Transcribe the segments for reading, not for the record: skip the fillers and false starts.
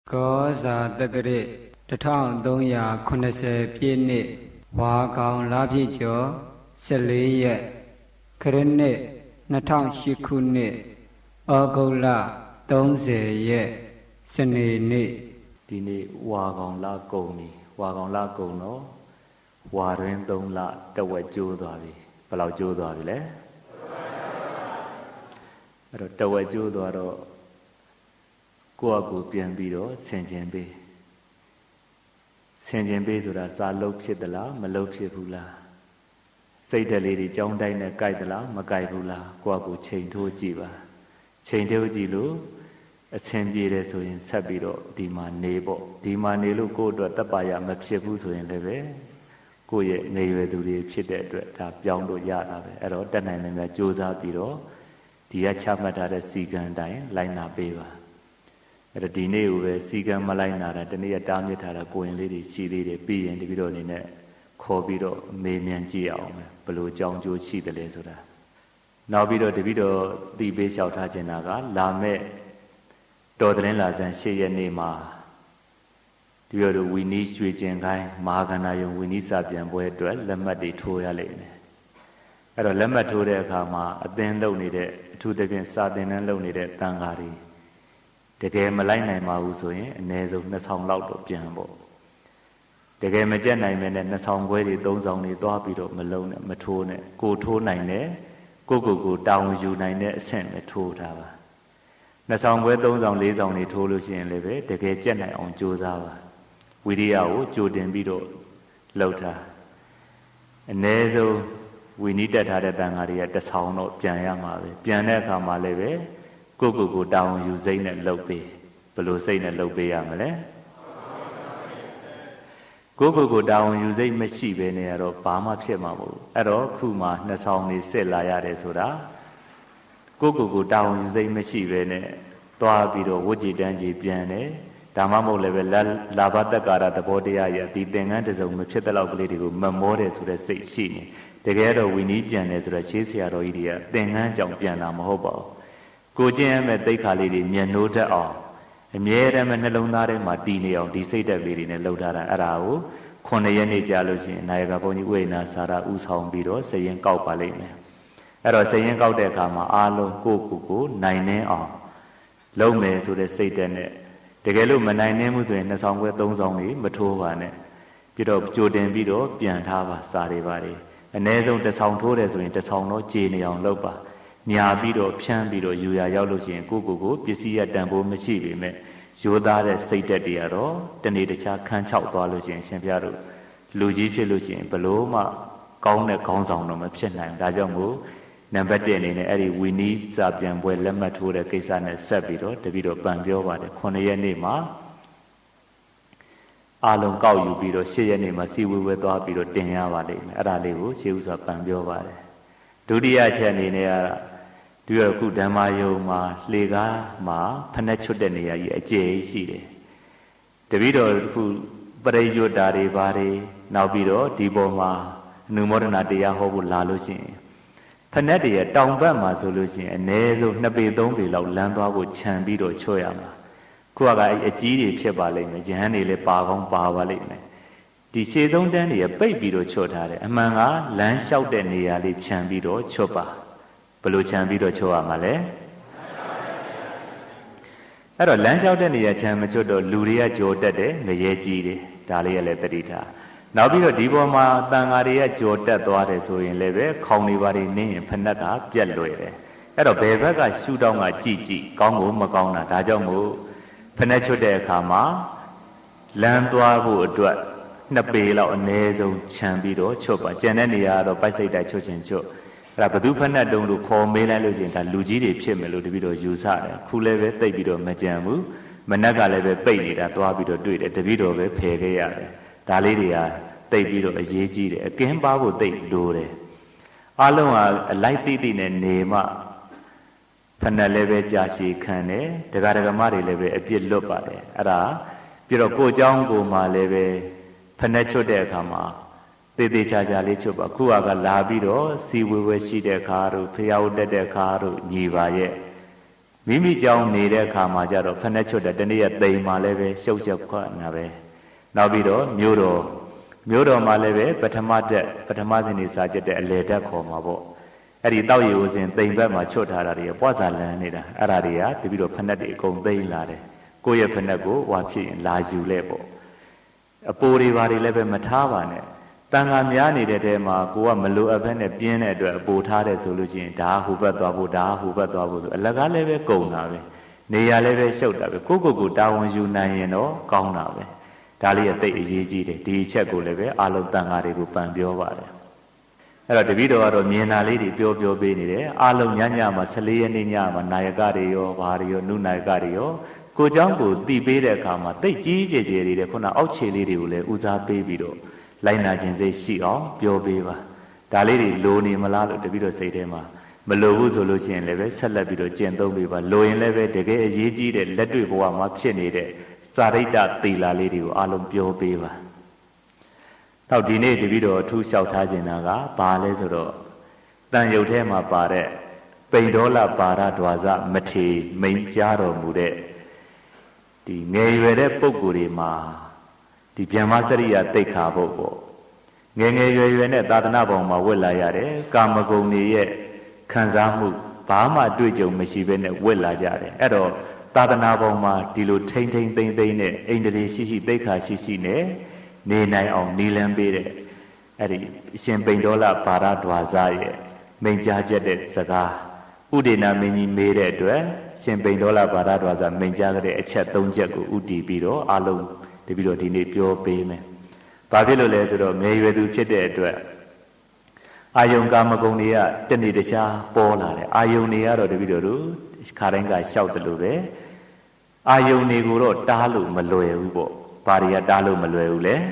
ကောဇာတက္ကရာ1380ပြည့်နှစ်ဝါကောင်လပြည့်ကျော်14ရက်ခရစ်နှစ်2008ခုနှစ်ဩဂုတ်လ30ရက်စနေနေ့ဒီနေ့ဝါကောင်လကုန်ပြီဝါကောင်လကုန်တော့ဝါရင်း3လတဝက်ကျိုးသွားပြီဘယ်လောက်ကျိုးသွားပြီလဲအဲ့တော့တဝက်ကျိုးသွားတော့ကိုယ့်အကူပြန်ပြီးတော့ဆင်ခြင်ပေးဆိုတာစာလုံးဖြစ်သလားမလုံးဖြစ်ဘူးလားစိတ်ဓာတ်လေးတွေကြောင်းတိုင်းနဲ့ကြိုက်သလားမကြိုက်ဘူးလားကိုယ့်အကူချိန်ထိုးကြည့်ပါချိန်ထိုးကြည့်လို့အဆင်ပြေတယ်ဆိုရင်ဆက်ပြီးတော့ဒီမှာနေပေါ့ဒီမှာနေလို့ကိုယ့်အတွက်တပ်ပါရမဖြစ်ဘူးဆိုရင်လည်းပဲကိုယ့်ရဲ့နေရွယ်သူတွေဖြစ်တဲ့အတွက်ဒါပြောင်းလို့ရတာပဲအဲ့တော့တက်နိုင်တယ်များကြိုးစားပြီးတော့ဒီကချမှတ်ထားတဲ့စီကံတိုင်းလိုက်နာပေးပါအဲ့တော့ဒီနေ့ကိုပဲစီကံမလိုက်နာတာတနေ့တားမြစ်ထားတာကိုရင်လေးတွေရှိသေးတယ်ပြီးရင်တပည့်တော်အနေနဲ့ခေါ်ပြီးတော့မေးမြန်းကြည့်အောင်ပဲဘယ်လိုကြောင်းကျိုးရှိတယ်လဲဆိုတာနောက်ပြီးတော့တပည့်တော်သိပေးလျှောက်ထားခြင်းကလာမဲ့တော်တဲ့လာဇန်8ရက်နေ့မှာတပည့်တော်ဝီနီးရွှေကျင်ခိုင်းမဟာကဏယုံဝီနီးစာပြန်ပွဲအတွက်လက်မှတ်တွေထိုးရလိမ့်မယ်အဲ့တော့လက်မှတ်ထိုးတဲ့အခါမှာအသင်းလုပ်နေတဲ့အထူးသဖြင့်စာသင်တန်းလုပ်နေတဲ့တန်ဃာတွေတကယ်မလိုက်နိုင်ပါဘူးဆိုရင်အနည်းဆုံး2000လောက်တော့ပြန်ပေါ့တကယ်မကြက်နိုင်မဲ့နဲ့2000ခွဲတွေ3000တွေသွားပြီးတော့မလုံးနဲ့မထိုးနဲ့ကိုထိုးနိုင်တယ်ကိုတောင်းယူနိုင်တဲ့အဆင့်နဲ့ထိုးထားပါ2000ခွဲ3000 4000တွေထိုးလို့ရှိရင်လည်းပဲတကယ်ကြက်နိုင်အောင်ကြိုးစားပါဝိရိယကိုကြိုတင်ပြီးတော့လှုပ်ထားအနည်းဆုံးဝီနီးတက်ထားတဲ့တန်ဃာတွေက1000တော့ပြန်ရမှာပဲပြန်တဲ့အခါမှာလည်းပဲကိုတောင်းယူစိတ်နဲ့လှုပ်ပေးဘယ်လိုစိတ်နဲ့လှုပ်ပေးရမလဲကိုတောင်းယူစိတ်မရှိဘဲနဲ့ကတော့ဘာမှဖြစ်မှာမဟုတ်ဘူးအဲ့တော့ခုမှ2000နေစစ်လာရတယ်ဆိုတာကိုတောင်းယူစိတ်မရှိဘဲနဲ့သွားပြီးတော့ဝိจิตတန်းကြီးပြန်တယ်ဒါမှမဟုတ်လည်းပဲလာဘတက္ကာရသဘောတရားရဲ့ဒီသင်္ကန်းတစုံမဖြစ်တဲ့လောက်ကလေးတွေကိုမမောတယ်ဆိုတဲ့စိတ်ရှိနေတကယ်တော့ဝီနီးပြန်တယ်ဆိုတော့ရှေးဆရာတော်ကြီးတွေကသင်္ကန်းကြောင့်ပြန်လာမဟုတ်ပါဘူးကိုကျင့်ရမယ့်သိက္ခာလေးတွေမျက်နှိုးတတ်အောင်အမြဲတမ်းနှလုံးသားထဲမှာတည်နေအောင်ဒီစိတ်ဓာတ်လေးတွေနဲ့လှုပ်ထားတာအဲ့ဒါကို9ရက်နေ့ကြာလို့ရှိရင်နာယကဘုန်းကြီးဥယျာဏစာရဥဆောင်ပြီးတော့စရင်ကောက်ပါလိမ့်မယ်အဲ့တော့စရင်ကောက်တဲ့အခါမှာအားလုံးကိုနိုင်နှင်းအောင်လုပ်မယ်ဆိုတဲ့စိတ်ဓာတ်နဲ့တကယ်လို့မနိုင်နှင်းမှုဆိုရင်2000ခွဲ3000တွေမထိုးပါနဲ့ပြီးတော့ကြိုတင်ပြီးတော့ပြန်ထားပါစာတွေပါတွေအနည်းဆုံး1000ထိုးတယ်ဆိုရင်1000တော့ကြေနေအောင်လုပ်ပါညာပြီးတော့ဖြန်းပြီးတော့ယူရရောက်လို့ရှိရင်ကိုပစ္စည်းရတန်ဖိုးမရှိပေမဲ့ရိုးသားတဲ့စိတ်ဓာတ်တွေကတော့တနေ့တခြားခန်းချောက်သွားလို့ရှိရင်ရှင်ပြတို့လူကြီးဖြစ်လို့ရှိရင်ဘလို့မှကောင်းတဲ့ခေါင်းဆောင်တော့မဖြစ်နိုင်ဘူးဒါကြောင့်မို့နံပါတ်1အနေနဲ့အဲ့ဒီဝီနီးစာပြန်ပွဲလက်မှတ်ထိုးတဲ့ကိစ္စနဲ့ဆက်ပြီးတော့တပည့်တော်ပန်ပြောပါတယ်9ရက်နေ့မှာအားလုံးကောက်ယူပြီးတော့10ရက်နေ့မှာစီဝေဝဲသွားပြီးတော့တင်ရပါလိမ့်မယ်အဲ့ဒါလေးကိုရှေးဥစွာပန်ပြောပါတယ်ဒုတိယချက်အနေနဲ့ကဒီတော့ခုဓမ္မယုံမှာလှေကားမှာဖနှက်ချွတ်တဲ့နေရာကြီးအကျယ်ရှိတယ်တပည့်တော်ခုပရိယုတ္တာတွေဘာတွေနောက်ပြီးတော့ဒီပေါ်မှာအနုမောဒနာတရားဟောဖို့လာလို့ရှိရင်ဖနှက်တွေရတောင်ဘက်မှာဆိုလို့ရှိရင်အနည်းဆုံး2ပေ3ပေလောက်လမ်းသွားဖို့ခြံပြီးတော့ချွတ်ရမှာခုကအဲ့အကြီးတွေဖြစ်ပါလိမ့်မယ်ယဟန်တွေလည်းပါကောင်းပါပါလိမ့်မယ်ဒီခြေသုံးတန်းတွေပိတ်ပြီးတော့ချွတ်ထားတယ်အမှန်ကလမ်းလျှောက်တဲ့နေရာလေးခြံပြီးတော့ချွတ်ပါဘယ်လိုခြံပြီးတော့ချွတ်ရမှာလဲအဲ့တော့လမ်းလျှောက်တဲ့နေရာခြံမချွတ်တော့လူတွေကကြော်တက်တယ်ငရဲကြီးတယ်ဒါလေးရလည်းတတိထားနောက်ပြီးတော့ဒီပေါ်မှာတန်ဃာတွေကကြော်တက်သွားတယ်ဆိုရင်လည်းပဲခေါင်းတွေပါနေနေရင်ဖဏက်ကပြက်လွယ်တယ်အဲ့တော့ဘယ်ဘက်ကရှူတောင်းကကြည့်ကောင်းကိုမကောင်းတာဒါကြောင့်မို့ဖဏက်ချွတ်တဲ့အခါမှာလမ်းသွားဖို့အတွက်2ပေလောက်အနည်းဆုံးခြံပြီးတော့ချွတ်ပါကျန်တဲ့နေရာကတော့ပိုက်စိတ်တိုက်ချွတ်ခြင်းချွတ်အဲ့ဒါဘသူဖက်နဲ့တုံးလို့ခေါ်မေးလိုက်လို့ချင်းဒါလူကြီးတွေဖြစ်မယ်လို့တပည့်တော်ယူဆတယ်ခုလည်းပဲတိတ်ပြီးတော့မကြံဘူးမနက်ကလည်းပဲပိတ်နေတာသွားပြီးတော့တွေ့တယ်တပည့်တော်ပဲဖယ်ခဲ့ရတယ်ဒါလေးတွေကတိတ်ပြီးတော့အရေးကြီးတယ်အကင်းပါဖို့တိတ်လိုတယ်အားလုံးကအလိုက်တိတိနဲ့နေမှဖက်နဲ့လည်းပဲကြာရှည်ခံတယ်ဒကာဒကမတွေလည်းပဲအပြစ်လွတ်ပါတယ်အဲ့ဒါပြီးတော့ကိုเจ้าကိုမှလည်းပဲဖက်နဲ့ချွတ်တဲ့အခါမှာတေချာချာလေးချွတ်ပါခုကလာပြီးတော့စီဝေဝဲရှိတဲ့ခါတို့ဖျားဦးတက်တဲ့ခါတို့ညီပါရဲ့မိမိကြောင့်နေတဲ့အခါမှာကြတော့ဖက်နဲ့ချွတ်တဲ့တနေ့ရက်သိမ်မှာလည်းပဲရှုပ်ရှုပ်ခွက်နာပဲနောက်ပြီးတော့မြို့တော်မှာလည်းပဲပထမစဉ်နေစားကျက်တဲ့အလေတက်ခေါ်မှာပေါ့အဲ့ဒီတောက်ရီဦးစဉ်သိမ်ဘက်မှာချွတ်ထားတာတွေပွားစာလန်းနေတာအဲ့ဒါတွေကတပြီးတော့ဖက်နဲ့တွေအကုန်သိမ်းလာတယ်ကိုယ့်ရဲ့ဖက်နဲ့ကိုဝါဖြစ်ရင်လာယူလဲပေါ့အပိုးတွေဘာတွေလည်းပဲမထားပါနဲ့တန်ခါများနေတဲ့တဲမှာကိုကမလိုအပ်ဘဲနဲ့ပြင်းတဲ့အတွက်အပိုထားတယ်ဆိုလို့ရှိရင်ဒါဟိုဘက်သွားဖို့ဒါဟိုဘက်သွားဖို့ဆိုအလကားလည်းပဲကုန်တာပဲနေရာလည်းပဲရှုပ်တာပဲကိုတာဝန်ယူနိုင်ရင်တော့ကောင်းတာပဲဒါလေးကသိအရေးကြီးတယ်ဒီအချက်ကိုလည်းပဲအာလုံးတန်ခါတွေကိုပန်ပြောပါတယ်အဲ့တော့တပည့်တော်ကတော့မြင်တာလေးတွေပြောပေးနေတယ်အာလုံးညမှာ14ရက်နေ့ညမှာနာယကတွေရောဘာတွေရောနုနာယကတွေရောကိုเจ้าကိုတည်ပေးတဲ့အခါမှာတိတ်ကြီးကျယ်ကျယ်တွေခုနအောက်ခြေလေးတွေကိုလည်းဦးစားပေးပြီးတော့လိုက်နာခြင်းစိတ်ရှိအောင်ပြောပေးပါဒါလေးတွေလိုနေမလားလို့တပည့်တော်စိတ်ထဲမှာမလိုဘူးဆိုလို့ရှိရင်လည်းပဲဆက်လက်ပြီးတော့ကျင့်သုံးပေးပါလိုရင်လည်းပဲတကယ်အရေးကြီးတဲ့လက်တွေ့ဘဝမှာဖြစ်နေတဲ့စာရိတ္တသီလလေးတွေကိုအလုံးပြောပေးပါနောက်ဒီနေ့တပည့်တော်အထူးလျှောက်ထားခြင်းကဘာလဲဆိုတော့တန်ရုပ်ထဲမှာပါတဲ့ပိန်ဒေါလပါရဒွါဇမထေမိန်ကြားတော်မူတဲ့ဒီငယ်ရွယ်တဲ့ပုဂ္ဂိုလ်တွေမှာဒီဗျမ္မာစရိယတိတ်ခါဖို့ပေါ့ငယ်ရွယ်နဲ့သာသနာပေါ်မှာဝတ်လာရတယ်ကာမဂုဏ်တွေရဲ့ခံစားမှုဘာမှတွေ့ကြုံမရှိဘဲနဲ့ဝတ်လာကြတယ်အဲ့တော့သာသနာပေါ်မှာဒီလိုထိမ့်သိမ့်နဲ့အိန္ဒြေရှိတိတ်ခါရှိနဲ့နေနိုင်အောင်နီလန်းပေးတဲ့အဲ့ဒီအရှင်ပိန်ဒေါလပါရဒွါဇရဲ့မိန့်ကြားချက်တဲ့စကားဥဒေနာမင်းကြီးမေးတဲ့အတွက်ရှင်ပိန်ဒေါလပါရဒွါဇမိန့်ကြားတဲ့အချက်၃ချက်ကိုဥတည်ပြီးတော့အလုံးတပြီးတော့ဒီနေ့ပြောပေးမယ်။ဘာဖြစ်လို့လဲဆိုတော့ငယ်ရွယ်သူဖြစ်တဲ့အတွက်အာယုံကာမဂုဏ်တွေကတနေ့တခြားပေါ်လာတယ်။အာယုံတွေကတော့တပြီးတော့ခါတိုင်းကရှောက်တယ်လို့ပဲအာယုံတွေကိုတော့တားလို့မလွယ်ဘူးပေါ့။ဘာတွေကတားလို့မလွယ်ဘူးလဲ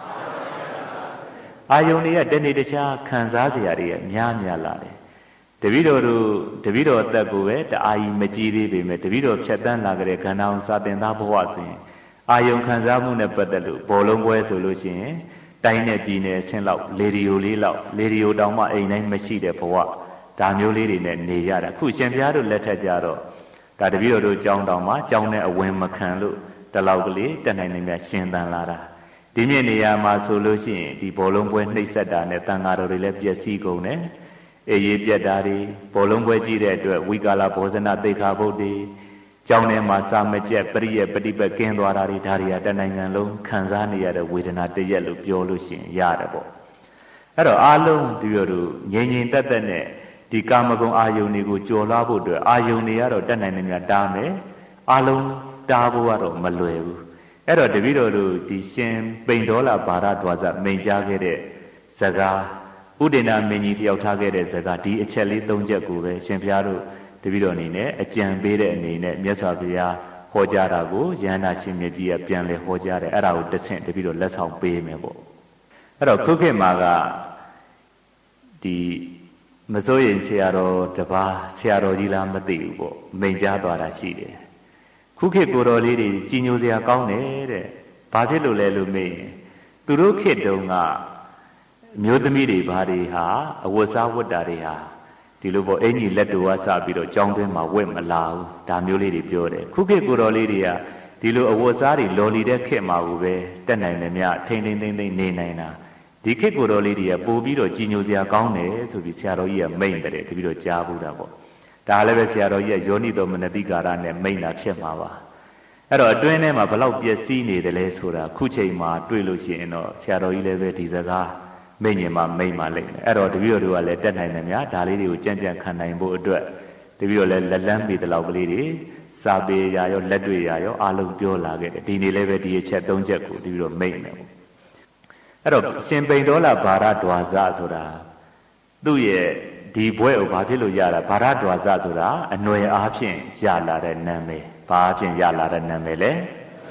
။အာယုံတွေကတနေ့တခြားခံစားစရာတွေများလာတယ်။တပည့်တော်အသက်ကိုပဲတအာကြီးမကြည့်သေးပေမဲ့တပည့်တော်ဖြတ်တန်းလာကြတဲ့ခန္ဓာအောင်စာတင်သားဘဝဆိုရင်အာယုံခံစားမှုနဲ့ပတ်သက်လို့ဘောလုံးပွဲဆိုလို့ရှိရင်တိုင်းနဲ့ပြည်နယ်အဆင့်လောက်လေဒီယိုလေးလောက်လေဒီယိုတောင်မှအိမ်တိုင်းမရှိတဲ့ဘဝဒါမျိုးလေးတွေနဲ့နေရတာအခုရှင်ဘုရားတို့လက်ထက်ကြတော့ဒါတပည့်တော်တို့ကြောင်းတောင်မှကြောင်းနဲ့အဝင်မခံလို့တလောက်ကလေးတက်နိုင်နေမြရှင်သန်လာတာဒီမြင့်နေရာမှာဆိုလို့ရှိရင်ဒီဘောလုံးပွဲနှိပ်စက်တာနဲ့တန်ဃာတော်တွေလည်းပျက်စီးကုန်တယ်အေးရေးပြတ်တာတွေဘောလုံးပွဲကြည့်တဲ့အတွက်ဝိကာလဘောဇနသိက္ခာပုဒ်တွေကျောင်းထဲမှာစာမကျက်ပရိယပฏิပတ်ကင်းသွားတာတွေဒါတွေကတနိုင်ငံလုံးခံစားနေရတဲ့ဝေဒနာတရက်လို့ပြောလို့ရှိရင်ရတယ်ပေါ့အဲ့တော့အားလုံးဒီလိုတို့ငြိမ်သက်နဲ့ဒီကာမဂုဏ်အာယုန်တွေကိုကြော်လွှားဖို့အတွက်အာယုန်တွေကတော့တတ်နိုင်နေများတားမယ်အားလုံးတားဖို့ကတော့မလွယ်ဘူးအဲ့တော့တပည့်တော်တို့ဒီရှင်ပိန်ဒေါလဘာရဒွါဇမိန်ကြားခဲ့တဲ့စကားဥဒေနာမင်းကြီးတယောက်ထားခဲ့တဲ့စကားဒီအချက်လေး၃ချက်ကိုပဲရှင်ဘုရားတို့တပည့်တော်အနေနဲ့အကြံပေးတဲ့အနေနဲ့မြတ်စွာဘုရားဟောကြားတာကိုယန္တာရှင်မြတ်ကြီးကပြန်လဲဟောကြားတယ်အဲ့ဒါကိုတစ်ဆင့်တပည့်တော်လက်ဆောင်ပေးမယ်ပေါ့အဲ့တော့ခုခေတ်မှာကဒီမစိုးရင်ဆရာတော်တပါးဆရာတော်ကြီးလားမသိဘူးပေါ့မိန်ကြားသွားတာရှိတယ်ခုခေတ်ကိုတော်လေးတွေကြီးညိုစရာကောင်းတယ်တဲ့ဘာဖြစ်လို့လဲလို့မေးရင်သူတို့ခေတ်တုန်းကမျိုးသမီးတွေဘာတွေဟာအဝတ်စားဝတ်တာတွေဟာဒီလိုပေါ့အင်ကြီးလက်တော်ကစပြီးတော့ကြောင်းတွင်းမှာဝက်မလာဘူးဒါမျိုးလေးတွေပြောတယ်ခုခေတ်ကိုတော်လေးတွေကဒီလိုအဝတ်စားတွေလော်လီတဲ့ခေတ်မှာကိုပဲတက်နိုင်တယ်မြထိမ့်နေနိုင်တာဒီခေတ်ကိုတော်လေးတွေကပို့ပြီးတော့ကြီးညိုစရာကောင်းတယ်ဆိုပြီးဆရာတော်ကြီးကမိန့်တယ်တပြီးတော့ကြားဘူးတာပေါ့ဒါလည်းပဲဆရာတော်ကြီးကယောနိတော်မနတိကာရနဲ့မိန့်တာဖြစ်မှာပါအဲ့တော့အတွင်းထဲမှာဘလောက်ပျက်စီးနေတယ်လဲဆိုတာခုချိန်မှာတွေ့လို့ရှိရင်တော့ဆရာတော်ကြီးလည်းပဲဒီစကားမိညင်မှာမိမ့်ပါလိမ့်မယ်အဲ့တော့တပည့်တော်တို့ကလည်းတက်နိုင်တယ်များဒါလေးတွေကိုကြံ့ခံနိုင်ဖို့အတွက်တပည့်တော်လည်းလက်လန်းပေတလောက်ကလေးတွေစာပေရာရောလက်တွေ့ရာရောအားလုံးပြောလာခဲ့တယ်ဒီနေ့လည်းပဲဒီအချက်၃ချက်ကိုတပည့်တော်မိမ့်မယ်ပေါ့အဲ့တော့ရှင်ပိန်ဒေါလဘာရဒွါဇဆိုတာသူ့ရဲ့ဒီဘွဲ့ကိုဘာဖြစ်လို့ရတာဘာရဒွါဇဆိုတာအနွယ်အားဖြင့်ရလာတဲ့နာမည်ဘာအဖြစ်ရလာတဲ့နာမည်လဲ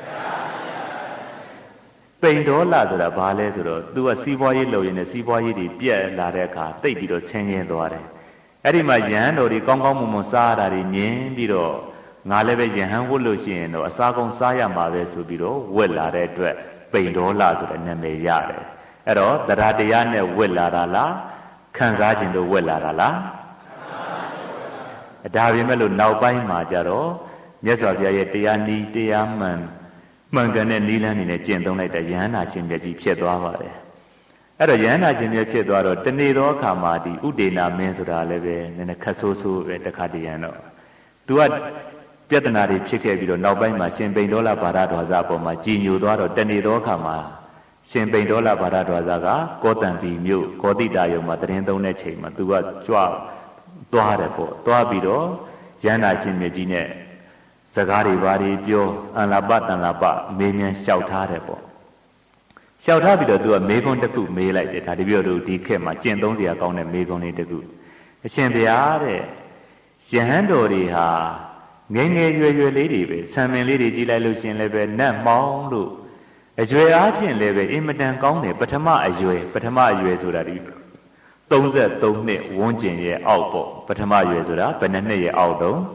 ပိန်ဒေါလဆိုတာဘာလဲဆိုတော့ तू ကစီးပွားရေးလုပ်ရင်းနဲ့စီးပွားရေးတွေပြက်လာတဲ့အခါတိတ်ပြီးတော့ဆင်းရဲသွားတယ်အဲ့ဒီမှာယဟန်တော်တွေကောင်းကောင်းမွန်မွန်စားရတာတွေမြင်ပြီးတော့ငါလည်းပဲယဟန်ဝတ်လို့ရှိရင်တော့အစားကောင်းစားရမှာပဲဆိုပြီးတော့ဝတ်လာတဲ့အတွက်ပိန်ဒေါလဆိုတဲ့နာမည်ရတယ်အဲ့တော့တရားတရားနဲ့ဝတ်လာတာလားခံစားခြင်းတို့ဝတ်လာတာလားဒါပေမဲ့လို့နောက်ပိုင်းမှာကြတော့မြတ်စွာဘုရားရဲ့တရားနီးတရားမှန်ကန်တဲ့နီးလန်းနေနဲ့ကျင့်သုံးလိုက်တဲ့ယဟန္တာရှင်မြတ်ကြီးဖြစ်သွားပါတယ်အဲ့တော့ယဟန္တာရှင်မြတ်ဖြစ်သွားတော့တနေ့သောအခါမှာဒီဥဒေနာမင်းဆိုတာလည်းပဲနည်းနည်းခက်ဆိုးဆိုးပဲတခါတည်းရန်တော့သူကပြဿနာတွေဖြစ်ခဲ့ပြီးတော့နောက်ပိုင်းမှာရှင်ပိန်ဒေါလဘာရဒွါဇအပေါ်မှာကြည်ညိုသွားတော့တနေ့သောအခါမှာရှင်ပိန်ဒေါလဘာရဒွါဇကကောတံပီမြို့ကောတိတာယုံမှာတရင်သုံးတဲ့ချိန်မှာသူကကြွသွားတယ်ပေါ့သွားပြီးတော့ယဟန္တာရှင်မြတ်ကြီးနဲ့စကားတွေဘာတွေပြောအန္လပတန်လပမေးမြန်းလျှောက်ထားတယ်ပေါ့လျှောက်ထားပြီးတော့သူကမေးခွန်းတစ်ခုမေးလိုက်တယ်ဒါတပြည့်တို့ဒီခေတ်မှာကျင့်သုံးစရာကောင်းတဲ့မေးခွန်းလေးတစ်ခုအရှင်ဘုရားတဲ့ယဟန်တော်တွေဟာငယ်ငယ်ရွယ်ရွယ်လေးတွေပဲဆံမင်လေးတွေကြီးလိုက်လို့ရှင်လည်းပဲနတ်မောင်းလို့အရွယ်အားဖြင့်လည်းပဲအင်မတန်ကောင်းတယ်ပထမအရွယ်ဆိုတာဒီ33နှစ်ဝန်းကျင်ရဲ့အောက်ပေါ့ပထမအရွယ်ဆိုတာဘယ်နှစ်နှစ်ရဲ့အောက်တုန်း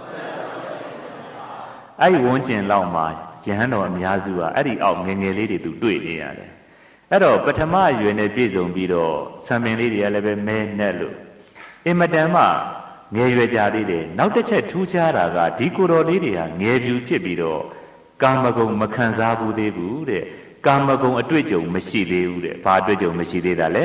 အဲ့ဝန်းကျင်လောက်မှာယဟန်တော်အများစုကအဲ့ဒီအောက်ငယ်ငယ်လေးတွေသူတွေ့နေရတယ်အဲ့တော့ပထမအရွယ်နဲ့ပြည့်စုံပြီးတော့ဆံမင်လေးတွေကလည်းပဲမဲနဲ့လို့အင်မတန်မှငယ်ရွယ်ကြသေးတယ်နောက်တစ်ချက်ထူးခြားတာကဒီကိုယ်တော်လေးတွေဟာငယ်ပြူဖြစ်ပြီးတော့ကာမဂုဏ်မခံစားဘူးသေးဘူးတဲ့ကာမဂုဏ်အတွေ့အကြုံမရှိသေးဘူးတဲ့ဘာအတွေ့အကြုံမရှိသေးတာလဲ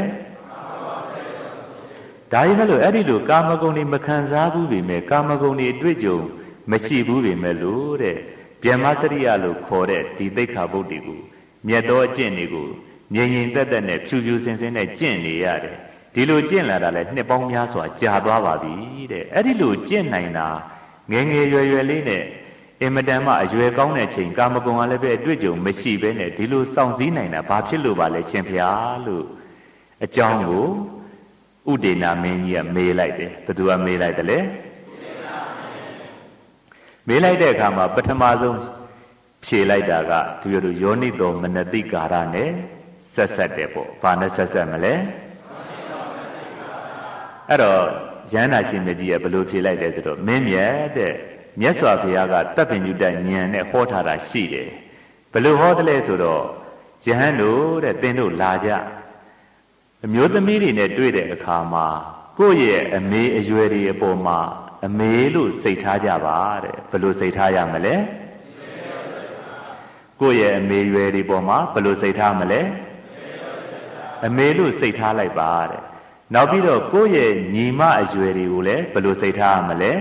ဒါရင်လည်းအဲ့ဒီလိုကာမဂုဏ်တွေမခံစားဘူးပေမဲ့ကာမဂုဏ်တွေအတွေ့အကြုံမရှိဘူးပေမဲ့လို့တဲ့ဗျမစရိယလို့ခေါ်တဲ့ဒီသိက္ခာပုဒ်တွေကိုမြတ်သောအကျင့်တွေကိုငြိမ်ငြိမ်သက်သက်နဲ့ဖြူဖြူစင်စင်နဲ့ကျင့်နေရတယ်ဒီလိုကျင့်လာတာလဲနှစ်ပေါင်းများစွာကြာသွားပါပြီတဲ့အဲ့ဒီလိုကျင့်နိုင်တာငယ်ငယ်ရွယ်ရွယ်လေးနဲ့အင်မတန်မှအရွယ်ကောင်းတဲ့ချိန်ကာမဂုဏ်ကလည်းပဲအတွေ့အကြုံမရှိဘဲနဲ့ဒီလိုစောင့်စည်းနိုင်တာဘာဖြစ်လို့ပါလဲရှင်ဖျားလို့အကြောင်းကိုဥဒေနာမင်းကြီးကမေးလိုက်တယ်ဘယ်သူကမေးလိုက်တယ်လဲမေးလိုက်တဲ့အခါမှာပထမဆုံးဖြေလိုက်တာကသူတို့ယောနိတော်မနတိကာရနဲ့ဆက်တယ်ပေါ့ဘာနဲ့ဆက်မလဲအဲ့တော့ယန္တာရှင်မြတ်ကြီးကဘယ်လိုဖြေလိုက်လဲဆိုတော့မင်းမြတ်တဲ့မြတ်စွာဘုရားကတပ်ပင်ညုတဉာဏ်နဲ့ဟောထားတာရှိတယ်ဘယ်လိုဟောတယ်လဲဆိုတော့ယဟန်တို့တဲ့သင်တို့လာကြအမျိုးသမီးတွေနဲ့တွေ့တဲ့အခါမှာကိုယ့်ရဲ့အမေအရွယ်တွေအပေါ်မှာအမေလို့စိတ်ထားကြပါတဲ့ဘယ်လိုစိတ်ထားရမလဲကိုယ့်ရဲ့အမေရွယ်တွေပေါ်မှာဘယ်လိုစိတ်ထားမလဲအမေလို့စိတ်ထားလိုက်ပါတဲ့နောက်ပြီးတော့ကိုယ့်ရဲ့ညီမအရွယ်တွေကိုလည်းဘယ်လိုစိတ်ထားရမလဲ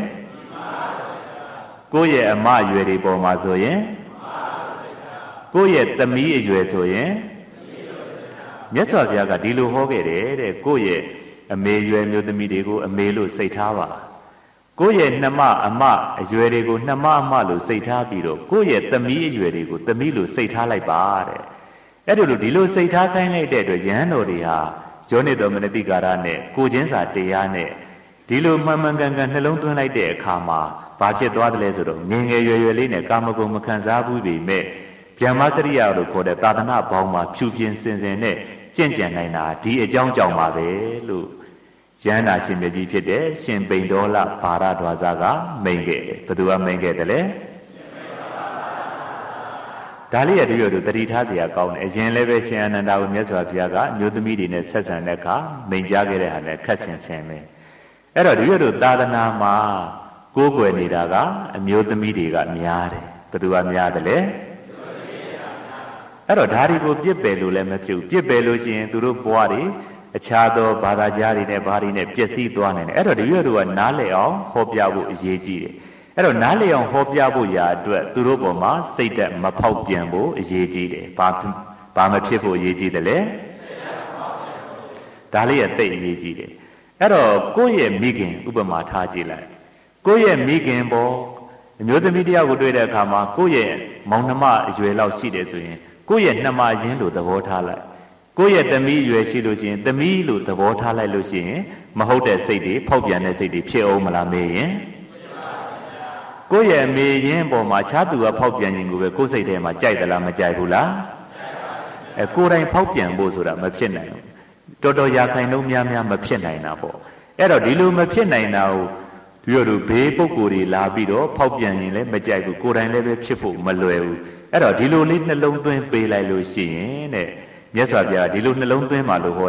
ကိုယ့်ရဲ့အမအရွယ်တွေပေါ်မှာဆိုရင်ကိုယ့်ရဲ့သမီးအရွယ်ဆိုရင်မြတ်စွာဘုရားကဒီလိုဟောခဲ့တယ်တဲ့ကိုယ့်ရဲ့အမေရွယ်မျိုးသမီးတွေကိုအမေလို့စိတ်ထားပါကိုယ့်ရဲ့နှမအမအရွယ်တွေကိုနှမအမလို့စိတ်ထားပြီးတော့ကိုယ့်ရဲ့သမီးအရွယ်တွေကိုသမီးလို့စိတ်ထားလိုက်ပါတဲ့အဲ့ဒါလို့ဒီလိုစိတ်ထားခိုင်းလိုက်တဲ့အတွက်ယဟန်တော်တွေဟာယောနိတော်မနတိကာရနဲ့ကိုချင်းစာတရားနဲ့ဒီလိုမှန်မှန်ကန်ကန်နှလုံးသွင်းလိုက်တဲ့အခါမှာဘာဖြစ်သွားတယ်လဲဆိုတော့ငယ်ငယ်ရွယ်ရွယ်လေးနဲ့ကာမဂုဏ်မခံစားဘူးပေမဲ့ဗျမစရိယလို့ခေါ်တဲ့သာသနာပေါင်းမှာဖြူပြင်းစင်စင်နဲ့ကြင့်ကြံနိုင်တာဒီအကြောင်းကြောင့်ပါပဲလို့ယန္တာရှင်မြတ်ကြီးဖြစ်တဲ့ရှင်ပိန်ဒေါလဘာရဒွါဇကမိန်ခဲ့တယ်ဘယ်သူကမိန်ခဲ့တယ်လဲဒါလေးရတည်းတို့တတိထားစရာကောင်းတယ်အရင်လည်းပဲရှင်အနန္ဒာကိုမြတ်စွာဘုရားကမျိုးသမီးတွေနဲ့ဆက်ဆံတဲ့အခါမိန်ကြားခဲ့တဲ့ဟာနဲ့ခက်ဆင်ဆင်ပဲအဲ့တော့ဒီရတို့သာသနာမှာကိုးကွယ်နေတာကအမျိုးသမီးတွေကများတယ်ဘယ်သူကများတယ်လဲအဲ့တော့ဓာရီကိုပြစ်ပယ်လို့လည်းမဖြစ်ဘူးပြစ်ပယ်လို့ရှိရင်သူတို့ဘဝတွေအခြားသောဘာသာကြားတွေနဲ့ဘာတွေနဲ့ပျက်စီးသွားနိုင်တယ်အဲ့တော့ဒီရတို့ကနားလည်အောင်ဟောပြဖို့အရေးကြီးတယ်အဲ့တော့နားလည်အောင်ဟောပြဖို့ရာအတွက်သူတို့ပေါ်မှာစိတ်သက်မဖောက်ပြန်ဖို့အရေးကြီးတယ်ဘာမဖြစ်ဖို့အရေးကြီးတယ်လဲဒါလေးရသိအရေးကြီးတယ်အဲ့တော့ကိုယ့်ရဲ့မိခင်ဥပမာထားကြည့်လိုက်ကိုယ့်ရဲ့မိခင်ပေါ်အမျိုးသမီးတယောက်ကိုတွေ့တဲ့အခါမှာကိုယ့်ရဲ့မောင်နှမအရွယ်လောက်ရှိတယ်ဆိုရင်ကိုယ့်ရဲ့နှမရင်းလို့သဘောထားလိုက်ကိုယ့်ရဲ့သမီးအရွယ်ရှိလို့ရှိရင်သမီးလို့သဘောထားလိုက်လို့ရှိရင်မဟုတ်တဲ့စိတ်တွေဖောက်ပြန်တဲ့စိတ်တွေဖြစ်အောင်မလားမေးရင်ကိုယ့်ရဲ့အမေရင်းပေါ်မှာခြားသူကဖောက်ပြန်ခြင်းကိုပဲကိုယ်စိတ်ထဲမှာကြိုက်သလားမကြိုက်ဘူးလားကိုယ်တိုင်ဖောက်ပြန်ဖို့ဆိုတာမဖြစ်နိုင်ဘူးတော်ရာခိုင်နှုန်းများမဖြစ်နိုင်တာပေါ့အဲ့တော့ဒီလိုမဖြစ်နိုင်တာကိုတို့ဘေးပုဂ္ဂိုလ်တွေလာပြီးတော့ဖောက်ပြန်ရင်လည်းမကြိုက်ဘူးကိုယ်တိုင်လည်းပဲဖြစ်ဖို့မလွယ်ဘူးအဲ့တော့ဒီလိုလေးနှလုံးသွင်းပေးလိုက်လို့ရှိရင်တဲ့မြတ်စွာဘုရားဒီလိုနှလုံးသွင်းမှလို့ဟောတယ်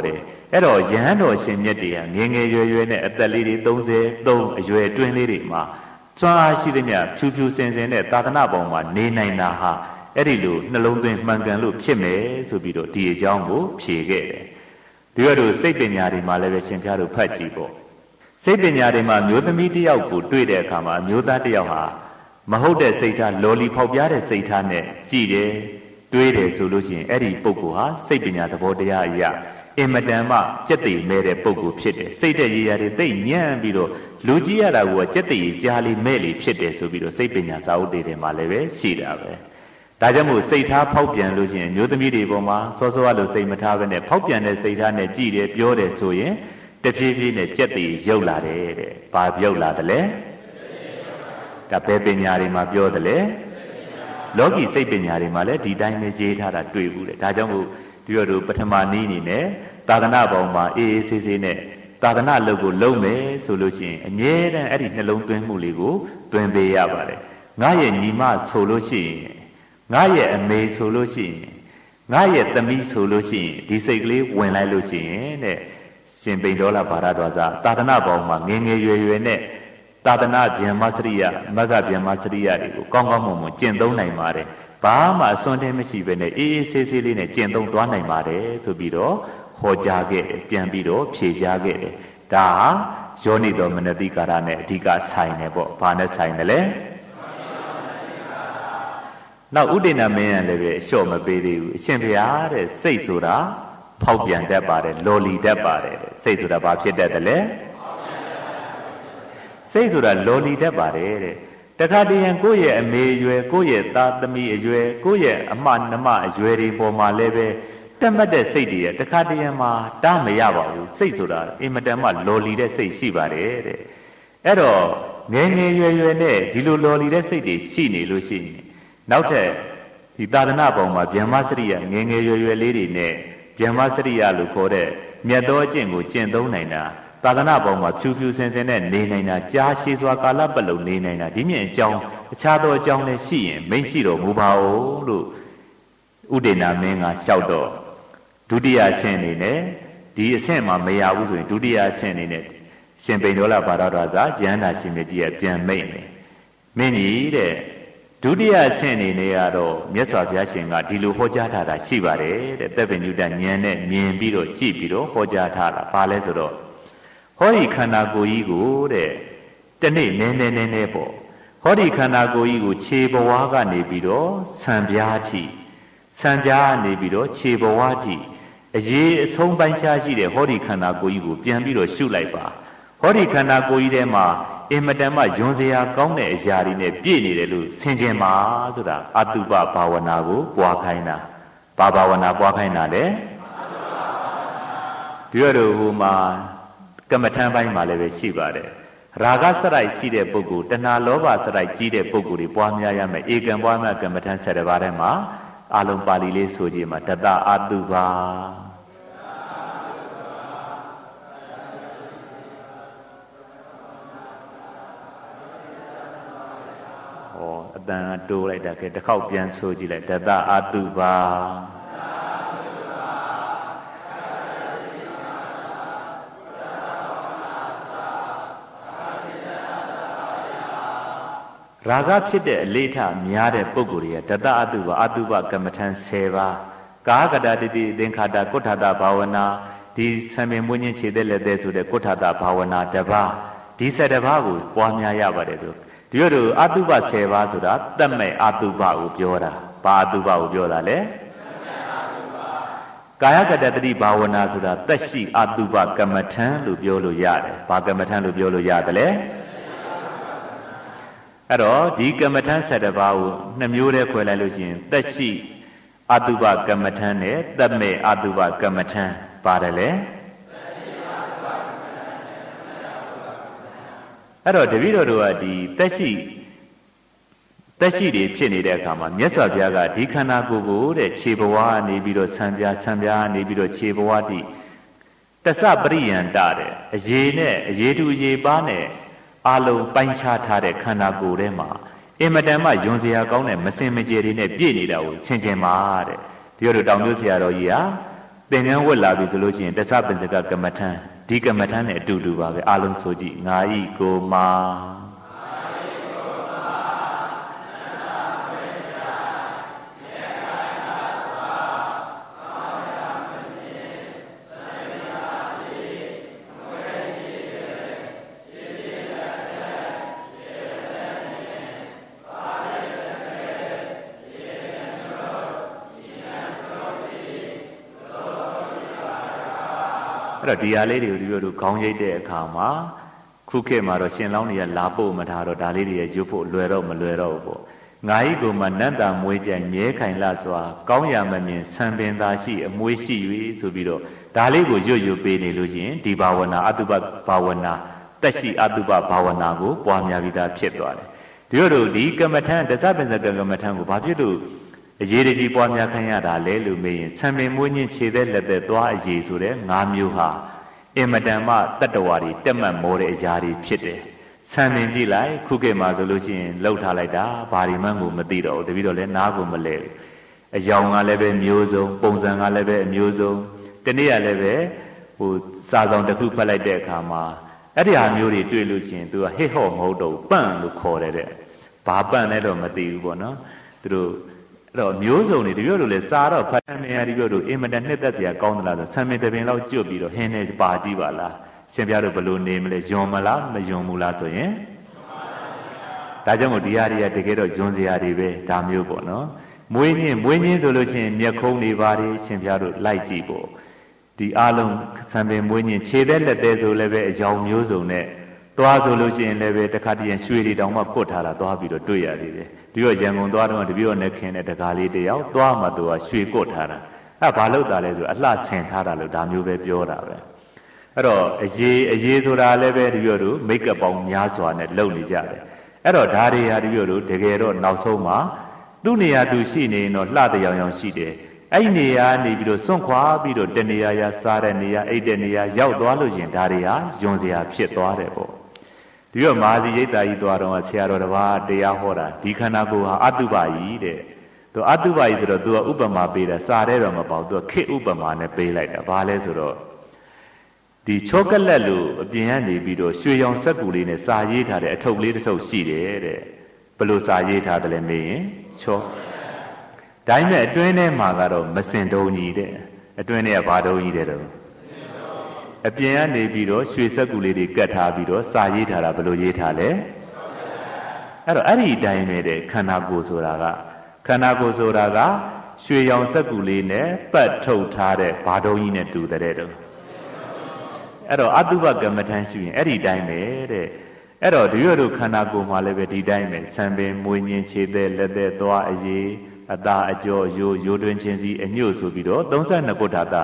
အဲ့တော့ယဟန်တော်ရှင်မြတ်တွေကငယ်ငယ်ရွယ်ရွယ်နဲ့အသက်လေးတွေ33အရွယ်တွင်းလေးတွေမှာစွမ်းအားရှိသမျှဖြူဖြူစင်စင်နဲ့သာသနာပေါ်မှာနေနိုင်တာဟာအဲ့ဒီလိုနှလုံးသွင်းမှန်ကန်လို့ဖြစ်မယ်ဆိုပြီးတော့ဒီအကြောင်းကိုဖြေခဲ့တယ်ဒီကတော့စိတ်ပညာတွေမှာလည်းပဲရှင်ဖျားတို့ဖတ်ကြည့်ပေါ့စိတ်ပညာတွေမှာမျိုးသမီးတစ်ယောက်ကိုတွေ့တဲ့အခါမှာမျိုးသားတစ်ယောက်ဟာမဟုတ်တဲ့စိတ်ထားလော်လီဖောက်ပြားတဲ့စိတ်ထားနဲ့ကြည်တယ်တွေးတယ်ဆိုလို့ရှိရင်အဲ့ဒီပုဂ္ဂိုလ်ဟာစိတ်ပညာသဘောတရားအရာအင်မတန်မှစက်တည်မဲ့တဲ့ပုဂ္ဂိုလ်ဖြစ်တယ်စိတ်တဲ့ရည်ရည်တွေသိညံ့ပြီးတော့လူကြီးရတာကစက်တည်ကြားလေးမဲ့လေးဖြစ်တယ်ဆိုပြီးတော့စိတ်ပညာစာအုပ်တွေမှာလည်းပဲရှိတာပဲဒါကြောင့်မို့စိတ်ထားဖောက်ပြန်လို့ရှိရင်မျိုးသမီးတွေပေါ်မှာစောစောလို့စိတ်မထားဘဲနဲ့ဖောက်ပြန်တဲ့စိတ်ထားနဲ့ကြည်တယ်ပြောတယ်ဆိုရင်တဖြည်းဖြည်းနဲ့စက်တည်ရုပ်လာတယ်တဲ့ဘာရုပ်လာတယ်လဲဒါပဲပညာတွေမှာပြောတယ်လေလောကီစိတ်ပညာတွေမှာလည်းဒီတိုင်းပဲရေးထားတာတွေ့ဘူးတဲ့ဒါကြောင့်မို့ဒီတို့ပထမနည်းအနေနဲ့သာသနာပေါင်းမှာအေးအေးဆေးဆေးနဲ့သာသနာလုပ်ကိုလုပ်မယ်ဆိုလို့ရှိရင်အမြဲတမ်းအဲ့ဒီနှလုံးသွင်းမှုလေးကိုသွင်းပေးရပါတယ်ငါရဲ့ညီမဆိုလို့ရှိရင်ငါရဲ့အမေဆိုလို့ရှိရင်ငါရဲ့သမီးဆိုလို့ရှိရင်ဒီစိတ်ကလေးဝင်လိုက်လို့ရှိရင်တဲ့ရှင်ပိန်တော်လာဘာရတော်စာသာသနာပေါင်းမှာငယ်ငယ်ရွယ်ရွယ်နဲ့သာသနာဗျမ္မစရိယမဂ္ဂဗျမ္မစရိယတွေကိုကောင်းကောင်းမွန်မွန်ကျင့်သုံးနိုင်ပါတယ်ဘာမှအစွန်းတင်းမရှိဘဲနဲ့အေးအေးဆေးဆေးလေးနဲ့ကျင့်သုံးသွားနိုင်ပါတယ်ဆိုပြီးတော့ဟောကြားခဲ့တယ်ပြန်ပြီးတော့ဖြေကြားခဲ့တယ်ဒါဟာယောနိတော်မနတိကာရနဲ့အဓိကဆိုင်တယ်ပေါ့ဘာနဲ့ဆိုင်တယ်လဲနောက်ဥဒိဏမင်းရလည်းပဲအလျှော့မပေးသေးဘူးအရှင်ဘုရားတဲ့စိတ်ဆိုတာဖောက်ပြန်တတ်ပါတယ်လော်လီတတ်ပါတယ်စိတ်ဆိုတာဘာဖြစ်တတ်တယ်လဲစိတ်ဆိုတာလော်လီတတ်ပါတယ်တဲ့တခါတည်းရန်ကိုယ့်ရဲ့အမေအရွယ်ကိုယ့်ရဲ့သားသမီးအရွယ်ကိုယ့်ရဲ့အမနှမအရွယ်တွေပေါ်မှာလည်းပဲတက်မှတ်တဲ့စိတ်တွေတခါတည်းရန်မှာတားမရပါဘူးစိတ်ဆိုတာအင်မတန်မှလော်လီတဲ့စိတ်ရှိပါတယ်တဲ့အဲ့တော့ငယ်ငယ်ရွယ်ရွယ်နဲ့ဒီလိုလော်လီတဲ့စိတ်တွေရှိနေလို့ရှိရင်နောက်ထပ်ဒီသာသနာပေါ်မှာဗျမ္မစရိယငယ်ငယ်ရွယ်ရွယ်လေးတွေနဲ့ဗျမ္မစရိယလို့ခေါ်တဲ့မြတ်သောအကျင့်ကိုကျင့်သုံးနိုင်တာသာသနာပေါ်မှာဖြူဖြူစင်စင်နဲ့နေနိုင်တာကြာရှည်စွာကာလပတ်လုံးနေနိုင်တာဒီမြင့်အကြောင်းအခြားသောအကြောင်းလည်းရှိရင်မိတ်ရှိတော်မူပါဦးလို့ဥဒိဏမင်းကလျှောက်တော့ဒုတိယအဆင့်အနေနဲ့ဒီအဆင့်မှာမရဘူးဆိုရင်ဒုတိယအဆင့်အနေနဲ့ရှင်ပိန်ဒေါလဘာရတော်စာယန္တာရှင်မြတ်ကြီးကပြန်မိတ်မယ်မင်းကြီးတဲ့ဒုတိယအဆင့်အနေနဲ့ကတော့မြတ်စွာဘုရားရှင်ကဒီလိုဟောကြားထားတာရှိပါတယ်တဲ့သက်ပင်ညုတဉာဏ်နဲ့မြင်ပြီးတော့ကြည့်ပြီးတော့ဟောကြားထားတာဘာလဲဆိုတော့ဟောဒီခန္ဓာကိုယ်ကြီးကိုတဲ့တနေ့နည်းနည်းပေါ့ဟောဒီခန္ဓာကိုယ်ကြီးကိုခြေဘဝကနေပြီးတော့ဆံပြားထိဆံပြားနေပြီးတော့ခြေဘဝထိအရေးအဆုံးပိုင်းခြားရှိတဲ့ဟောဒီခန္ဓာကိုယ်ကြီးကိုပြန်ပြီးတော့ရှုလိုက်ပါဟောဒီခန္ဓာကိုယ်ကြီးထဲမှာအင်မတန်မှယွန်စရာကောင်းတဲ့အရာတွေနဲ့ပြည့်နေတယ်လို့ဆင်ခြင်ပါဆိုတာအတုပဘာဝနာကိုပွားခိုင်းတာဘာဝနာပွားခိုင်းတာလဲဒီတော့ဟိုမှာကမ္မထမ်းပိုင်းမှာလည်းပဲရှိပါတယ်ရာဂစရိုက်ရှိတဲ့ပုဂ္ဂိုလ်တဏှာလောဘစရိုက်ကြီးတဲ့ပုဂ္ဂိုလ်တွေပွားများရမယ်ဧကံပွားများကမ္မထမ်း7ပါးထဲမှာအလုံးပါဠိလေးဆိုကြည့်မှာတတအတုပါအတန်တိုးလိုက်တာကဲတစ်ခေါက်ပြန်ဆိုကြည့်လိုက်တတအတုပါရာဂဖြစ်တဲ့အလေးထားများတဲ့ပုဂ္ဂိုလ်တွေကတတအတုပကမ္မထံ10ပါးကာကတတိသင်္ခါတကုဋ္ဌတာဘာဝနာဒီဆံပင်မွေးညင်းခြေသက်လက်သက်ဆိုတဲ့ကုဋ္ဌတာဘာဝနာတစ်ပါးဒီ7ပါးကိုပွားများရပါတယ်ဆိုဒီလိုအတုပ10ပါးဆိုတာတတ်မဲ့အတုပကိုပြောတာဘာအတုပကိုပြောတာလဲကာယကတတိဘာဝနာဆိုတာသက်ရှိအတုပကမ္မထံလို့ပြောလို့ရတယ်ဘာကမ္မထံလို့ပြောလို့ရတယ်လဲအဲ့တော့ဒီကမ္မထံ7ပါးကို2မျိုးတည်းခွဲလိုက်လို့ရှိရင်သက်ရှိအတုပကမ္မထံနဲ့သက်မဲ့အတုပကမ္မထံပါတယ်လေအဲ့တော့တပည့်တော်တို့ကဒီသက်ရှိတွေဖြစ်နေတဲ့အခါမှာမြတ်စွာဘုရားကဒီခန္ဓာကိုယ်ကိုတဲ့ခြေဘဝနေပြီးတော့ဆံပြားနေပြီးတော့ခြေဘဝတိတသပရိယန္တတဲ့အရေးနဲ့အရေးတူအရေးပါနဲ့အလုံးပိုင်းခြားထားတဲ့ခန္ဓာကိုယ်ထဲမှာအင်မတန်မှယွန်စရာကောင်းတဲ့မစင်မကြယ်တွေနဲ့ပြည့်နေတာကိုဆင်ခြင်ပါတဲ့ဒီလိုတောင်မျိုးဆရာတော်ကြီးဟာသေင်ငန်းဝတ်လာပြီဆိုလို့ရှိရင်တသပင်စကကမ္မထံဒီကမ္မထံနဲ့အတူတူပါပဲအားလုံးဆိုကြည့်ငါဤကိုမာအဲ့တော့ဒီဟာလေးတွေကိုဒီလိုခေါင်းရိပ်တဲ့အခါမှာခုခေတ်မှာတော့ရှင်လောင်းတွေကလာပို့မထားတော့ဒါလေးတွေရွတ်ဖို့လွယ်တော့မလွယ်တော့ဘူးပေါ့ငါဤကိုမှနတ်တာမွေးကြိုင်မြဲခိုင်လှစွာကောင်းရာမမြင်ဆံပင်သာရှိအမွေးရှိ၍ဆိုပြီးတော့ဒါလေးကိုရွတ်ပေးနေလို့ရှိရင်ဒီဘာဝနာအတုပဘာဝနာတက်ရှိအတုပဘာဝနာကိုပွားများပြီးသားဖြစ်သွားတယ်တို့ဒီကမ္မထံတသပင်စကကမ္မထံကိုဘာဖြစ်လို့အရေးတကြီးပွားများခိုင်းရတာလဲလို့မေးရင်ဆံပင်မွေးညင်းခြေသက်လက်သက်သွားအရေးဆိုတဲ့၅မျိုးဟာအင်မတန်မှတတ္တဝါတွေတက်မှတ်မောတဲ့အရာတွေဖြစ်တယ်ဆံပင်ကြည့်လိုက်ခုခေတ်မှာဆိုလို့ရှိရင်လှုပ်ထားလိုက်တာဘာဒီမှန်းကိုမသိတော့ဘူးတပည့်တော်လည်းနားကိုမလဲဘူးအယောင်ကလည်းပဲမျိုးစုံပုံစံကလည်းပဲအမျိုးစုံတနေ့ကလည်းပဲစာဆောင်တစ်ခုဖတ်လိုက်တဲ့အခါမှာအဲ့ဒီဟာမျိုးတွေတွေ့လို့ရှိရင်သူကဟစ်ဟော့မဟုတ်တော့ပန့်လို့ခေါ်တယ်တဲ့ဘာပန့်လဲတော့မသိဘူးပေါ့နော်သူတို့အဲ့တော့မျိုးစုံတွေတပြည့်တို့လည်းစားတော့ဖတ်နေရတပြည့်တို့အင်မတန်နှစ်သက်စရာကောင်းသလားဆိုဆံမင်တပင်လောက်ကျွတ်ပြီးတော့ဟင်းနေပါကြည့်ပါလားရှင်ပြတို့ဘလို့နေမလဲယွန်မလားမယွန်ဘူးလားဆိုရင်ဒါကြောင့်မို့ဒီဟာတွေကတကယ်တော့ယွန်စရာတွေပဲဒါမျိုးပေါ့နော်မွေးညင်းဆိုလို့ရှိရင်မျက်ခုံးတွေပါတယ်ရှင်ပြတို့လိုက်ကြည့်ပေါ့ဒီအလုံးဆံပင်မွေးညင်းခြေသက်လက်သက်ဆိုလည်းပဲအယောင်မျိုးစုံနဲ့သွားဆိုလို့ရှိရင်လည်းပဲတခါတည်းရွှေတွေတောင်မှပွတ်ထားတာသွားပြီးတော့တွေ့ရသေးတယ်ဒီတော့ရန်ကုန်သွားတော့တပြည့်တော့နဲ့ခင်တဲ့တကားလေးတယောက်သွားမှသူကရွှေကွတ်ထားတာအဲ့ဘာလို့တာလဲဆိုအလှဆင်ထားတာလို့ဒါမျိုးပဲပြောတာပဲအဲ့တော့အရေးဆိုတာလည်းပဲတပြည့်တို့မိတ်ကပ်ပေါင်းများစွာနဲ့လုပ်နေကြတယ်အဲ့တော့ဒါတွေဟာတပြည့်တို့တကယ်တော့နောက်ဆုံးမှာသူ့နေရာသူရှိနေရင်တော့လှတဲ့ရောင်ရှိတယ်အဲ့နေရာနေပြီးတော့စွန့်ခွာပြီးတော့တနေရာရာစားတဲ့နေရာအိတ်တဲ့နေရာရောက်သွားလို့ရင်ဒါတွေဟာယွန်စရာဖြစ်သွားတယ်ပေါ့ဒီတော့မာဇီရိတ်တာကြီးသွားတော့ဆရာတော်တစ်ပါးတရားဟောတာဒီခန္ဓာကိုယ်ဟာအတုပကြီးတဲ့သူအတုပကြီးဆိုတော့သူကဥပမာပေးတာစာတဲ့တော့မပေါ့သူကခေဥပမာနဲ့ပေးလိုက်တာဘာလဲဆိုတော့ဒီချောကလက်လို့အပြင်ကနေပြီးတော့ရွှေရောင်စက်ကူလေးနဲ့စာရေးထားတဲ့အထုပ်လေးတစ်ထုပ်ရှိတယ်တဲ့ဘယ်လိုစာရေးထားတယ်လဲမေးရင်ချောဒါပေမဲ့အတွင်းထဲမှာကတော့မစင်တုံးကြီးတဲ့အတွင်းထဲကဘာတုံးကြီးတဲ့တော့အပြင်ကနေပြီးတော့ရွှေစက်ကူလေးတွေကတ်ထားပြီးတော့စာရေးထားတာဘယ်လိုရေးထားလဲအဲ့တော့အဲ့ဒီအတိုင်းပဲတဲ့ခန္ဓာကိုယ်ဆိုတာကရွှေရောင်စက်ကူလေးနဲ့ပတ်ထုတ်ထားတဲ့ဘာတုံးကြီးနဲ့တူတဲ့တော့အဲ့တော့အတုပကမ္မထမ်းရှိရင်အဲ့ဒီတိုင်းပဲတဲ့အဲ့တော့ဒီလိုခန္ဓာကိုယ်မှာလည်းပဲဒီတိုင်းပဲဆံပင်မွေးညင်းခြေသက်လက်သက်သွားအရေးအသာအကျော်ရိုးတွင်ချင်းစီအညွတ်ဆိုပြီးတော့32ကုဋ္ဌာတ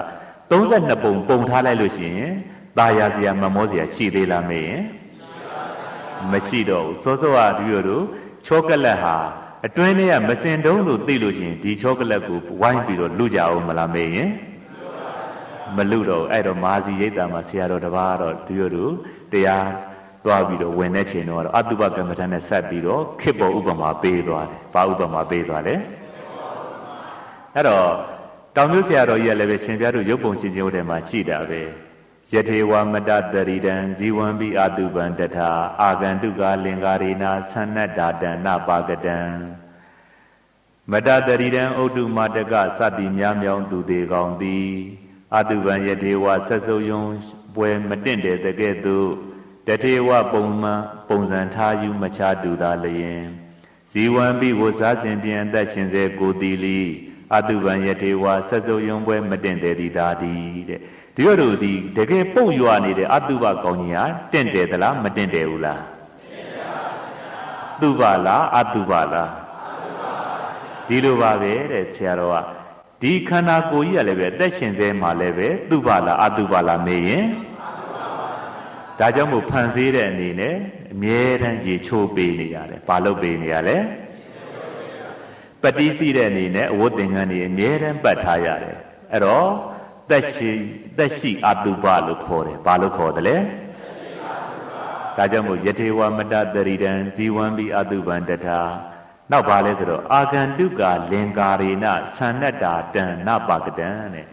32ပုံထားလိုက်လို့ရှိရင်ตาရစရာမမောစရာရှိသေးလားမေးရင်မရှိတော့ဘူးစောစောကဒီလိုတို့ချောကလက်ဟာအတွင်းထဲကမစင်တုံးလို့သိလို့ရှိရင်ဒီချောကလက်ကိုဝိုင်းပြီးတော့လူကြအောင်မလားမေးရင်မလူတော့အဲ့တော့မာဇီရိတ်တာမှာဆရာတော်တစ်ပါးတော့ဒီလိုတို့တရားသွားပြီးတော့ဝင်တဲ့ချိန်တော့အတုပကမ္မဋ္ဌာန်းနဲ့ဆက်ပြီးတော့ခေပေါ်ဥပမာပေးသွားတယ်။ဘာဥပမာပေးသွားလဲ။အဲ့တော့တောင်မြို့ဆရာတော်ကြီးကလည်းပဲရှင်ပြတို့ရုပ်ပုံရှင်ချင်းဦးထဲမှာရှိတာပဲ။ယထေဝမတတရိတံဇီဝံပိအတုပံတထာအာဂန္တုကလင်္ကာရိနာသန္နတာတံနပါကတံမတတရိတံဥဒ္ဓမတကစတိများမြောင်သူသေးကောင်းသည်အတုပံယထေဝဆက်စုံယုံပွဲမတင့်တယ်တကဲ့သို့တထေဝပုံစံထားယူမချတူသာလျင်ဇီဝံပိဝစားစဉ်ပြန်အသက်ရှင်စေကိုတီလီအတုပံယထေဝဆက်စုံယုံပွဲမတင့်တယ်သည်သာသည်တဲ့ဒီတို့ဒီတကယ်ပုတ်ရွာနေတဲ့အတုပကောင်းကြီးဟာတင့်တယ်သလားမတင့်တယ်ဘူးလားတုပလားအတုပလားဒီလိုပါပဲတဲ့ဆရာတော်ကဒီခန္ဓာကိုယ်ကြီးကလည်းပဲအသက်ရှင်စေမှာလည်းပဲတုပလားအတုပလားမေးရင်ဒါကြောင့်မို့ဖန်ဆင်းတဲ့အနေနဲ့အမြဲတမ်းရေချိုးပေးနေရတယ်။ဘာလို့ပေးနေရလဲ။ပတိစီတဲ့အနေနဲ့အဝတ်သင်္ကန်းတွေအမြဲတမ်းပတ်ထားရတယ်။အဲ့တော့သက်ရှိအတုပလို့ခေါ်တယ်။ဘာလို့ခေါ်တယ်လဲ။ဒါကြောင့်မို့ယထေဝမတတရိတံဇီဝံပိအတုပံတထာနောက်ဘာလဲဆိုတော့အာဂန္တုကလင်္ကာရိနသန္နတာတံနပါကတံတဲ့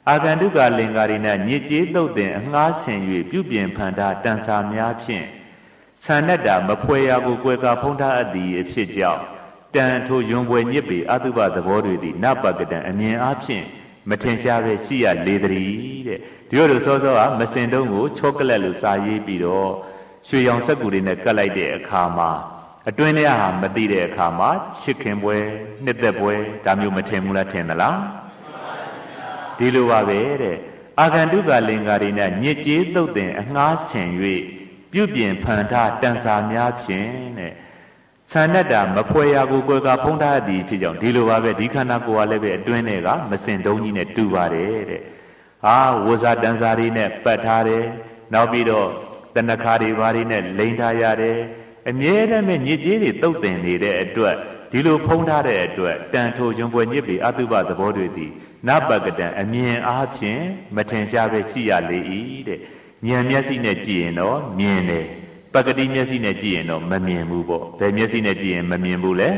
အာဂန္တုကလင်္ကာရိနညစ်ကြေးသုတ်တင်အငှားဆင်၍ပြုပြင်ဖန်ထားတန်ဆာများဖြင့်ဆန္ဒတာမဖွယ်ရာကိုကွယ်ကာဖုံးထားအပ်သည်အဖြစ်ကြောင့်တန်ထိုယွန်ပွဲညစ်ပေအတုပသဘောတွေသည်နပကတံအမြင်အားဖြင့်မထင်ရှားပဲရှိရလေသည်တဲ့ဒီလိုစောစောကမစင်တုံးကိုချောကလက်လို့စာရေးပြီးတော့ရွှေရောင်စက်ကူတွေနဲ့ကတ်လိုက်တဲ့အခါမှာအတွင်းထဲဟာမသိတဲ့အခါမှာချစ်ခင်ပွဲနှစ်သက်ပွဲဒါမျိုးမထင်ဘူးလားထင်သလားဒီလိုပါပဲတဲ့အာဂန္တုကလင်္ကာရိနညစ်ကြေးသုတ်တင်အငှားဆင်၍ပြုပြင်ဖန်ထားတန်ဆာများဖြင့်တဲ့ဆန္ဒတာမဖွယ်ရာကိုကွယ်ကာဖုံးထားသည်ဖြစ်ကြောင်းဒီလိုပါပဲဒီခန္ဓာကိုယ်ကလည်းပဲအတွင်းထဲကမစင်တုံးကြီးနဲ့တူပါတယ်တဲ့ဝဇာတန်ဆာတွေနဲ့ပတ်ထားတယ်နောက်ပြီးတော့တဏ္ဍခါတွေဘာတွေနဲ့လိန်ထားရတယ်အမြဲတမ်းပဲညစ်ကြေးတွေတုတ်တင်နေတဲ့အတွက်ဒီလိုဖုံးထားတဲ့အတွက်တန်ထိုယွန်ပွဲညစ်ပေအတုပသဘောတွေသည်နပကတံအမြင်အားဖြင့်မထင်ရှားပဲရှိရလေ၏တဲ့ဉာဏ်မျက်စိနဲ့ကြည့်ရင်တော့မြင်တယ်ပကတိမျက်စိနဲ့ကြည့်ရင်တော့မမြင်ဘူးပေါ့ဘယ်မျက်စိနဲ့ကြည့်ရင်မမြင်ဘူးလဲ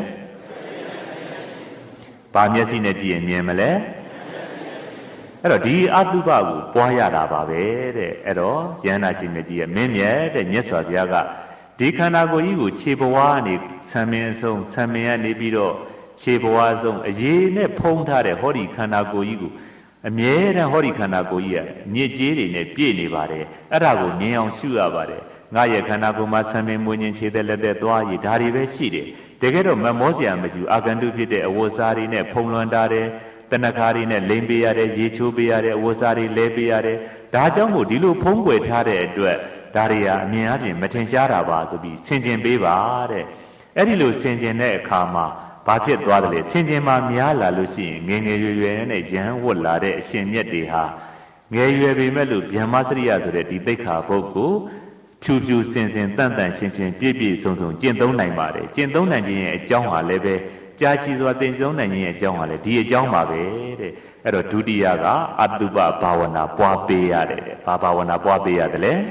ဘာမျက်စိနဲ့ကြည့်ရင်မြင်မလဲအဲ့တော့ဒီအတုပကိုပွားရတာပါပဲတဲ့အဲ့တော့ယန္နာရှိမြတ်ကြီးရဲ့မင်းမြတ်တဲ့မြတ်စွာဘုရားကဒီခန္ဓာကိုယ်ကြီးကိုခြေဘဝကနေဆံမင်းအဆုံးဆံမင်းကနေပြီးတော့ခြေဘဝအဆုံးအရေးနဲ့ဖုံးထားတဲ့ဟောဒီခန္ဓာကိုယ်ကြီးကိုအမြဲတမ်းဟောဒီခန္ဓာကိုယ်ကြီးကညစ်ကြေးတွေနဲ့ပြည့်နေပါတယ်အဲ့ဒါကိုမြင်အောင်ရှုရပါတယ်ငါရဲ့ခန္ဓာကိုယ်မှာဆံမင်းမွေးခြင်းခြေသက်လက်သက်သွားရည်ဒါတွေပဲရှိတယ်တကယ်တော့မမောစရာမရှိအာဂန္တုဖြစ်တဲ့အဝတ်စားတွေနဲ့ဖုံးလွှမ်းထားတယ်တဏ္ဍခါတွေနဲ့လိမ်ပေးရတယ်ရေချိုးပေးရတယ်အဝတ်စားတွေလဲပေးရတယ်ဒါကြောင့်မို့ဒီလိုဖုံးကွယ်ထားတဲ့အတွက်ဒါတွေဟာအမြင်အပြင်မထင်ရှားတာပါဆိုပြီးဆင်ခြင်ပေးပါတဲ့အဲ့ဒီလိုဆင်ခြင်တဲ့အခါမှာဘာဖြစ်သွားတယ်လဲဆင်ခြင်မှာများလာလို့ရှိရင်ငယ်ငယ်ရွယ်ရွယ်နဲ့ရမ်းဝတ်လာတဲ့အရှင်မြတ်တွေဟာငယ်ရွယ်ပေမဲ့လို့ဗျမ္မစရိယဆိုတဲ့ဒီသိက္ခာပုဒ်ကိုဖြူဖြူစင်စင်တန့်တန့်ရှင်းရှင်းပြည့်ပြည့်စုံစုံကျင့်သုံးနိုင်ပါတယ်ကျင့်သုံးနိုင်ခြင်းရဲ့အကြောင်းဟာလည်းပဲကြာရှည်စွာသင်သုံးနိုင်ခြင်းရဲ့အကြောင်းဟာလည်းဒီအကြောင်းပါပဲတဲ့အဲ့တော့ဒုတိယကအတုပဘာဝနာပွားပေးရတယ်တဲ့ဘာဘာဝနာပွားပေးရတယ်လဲ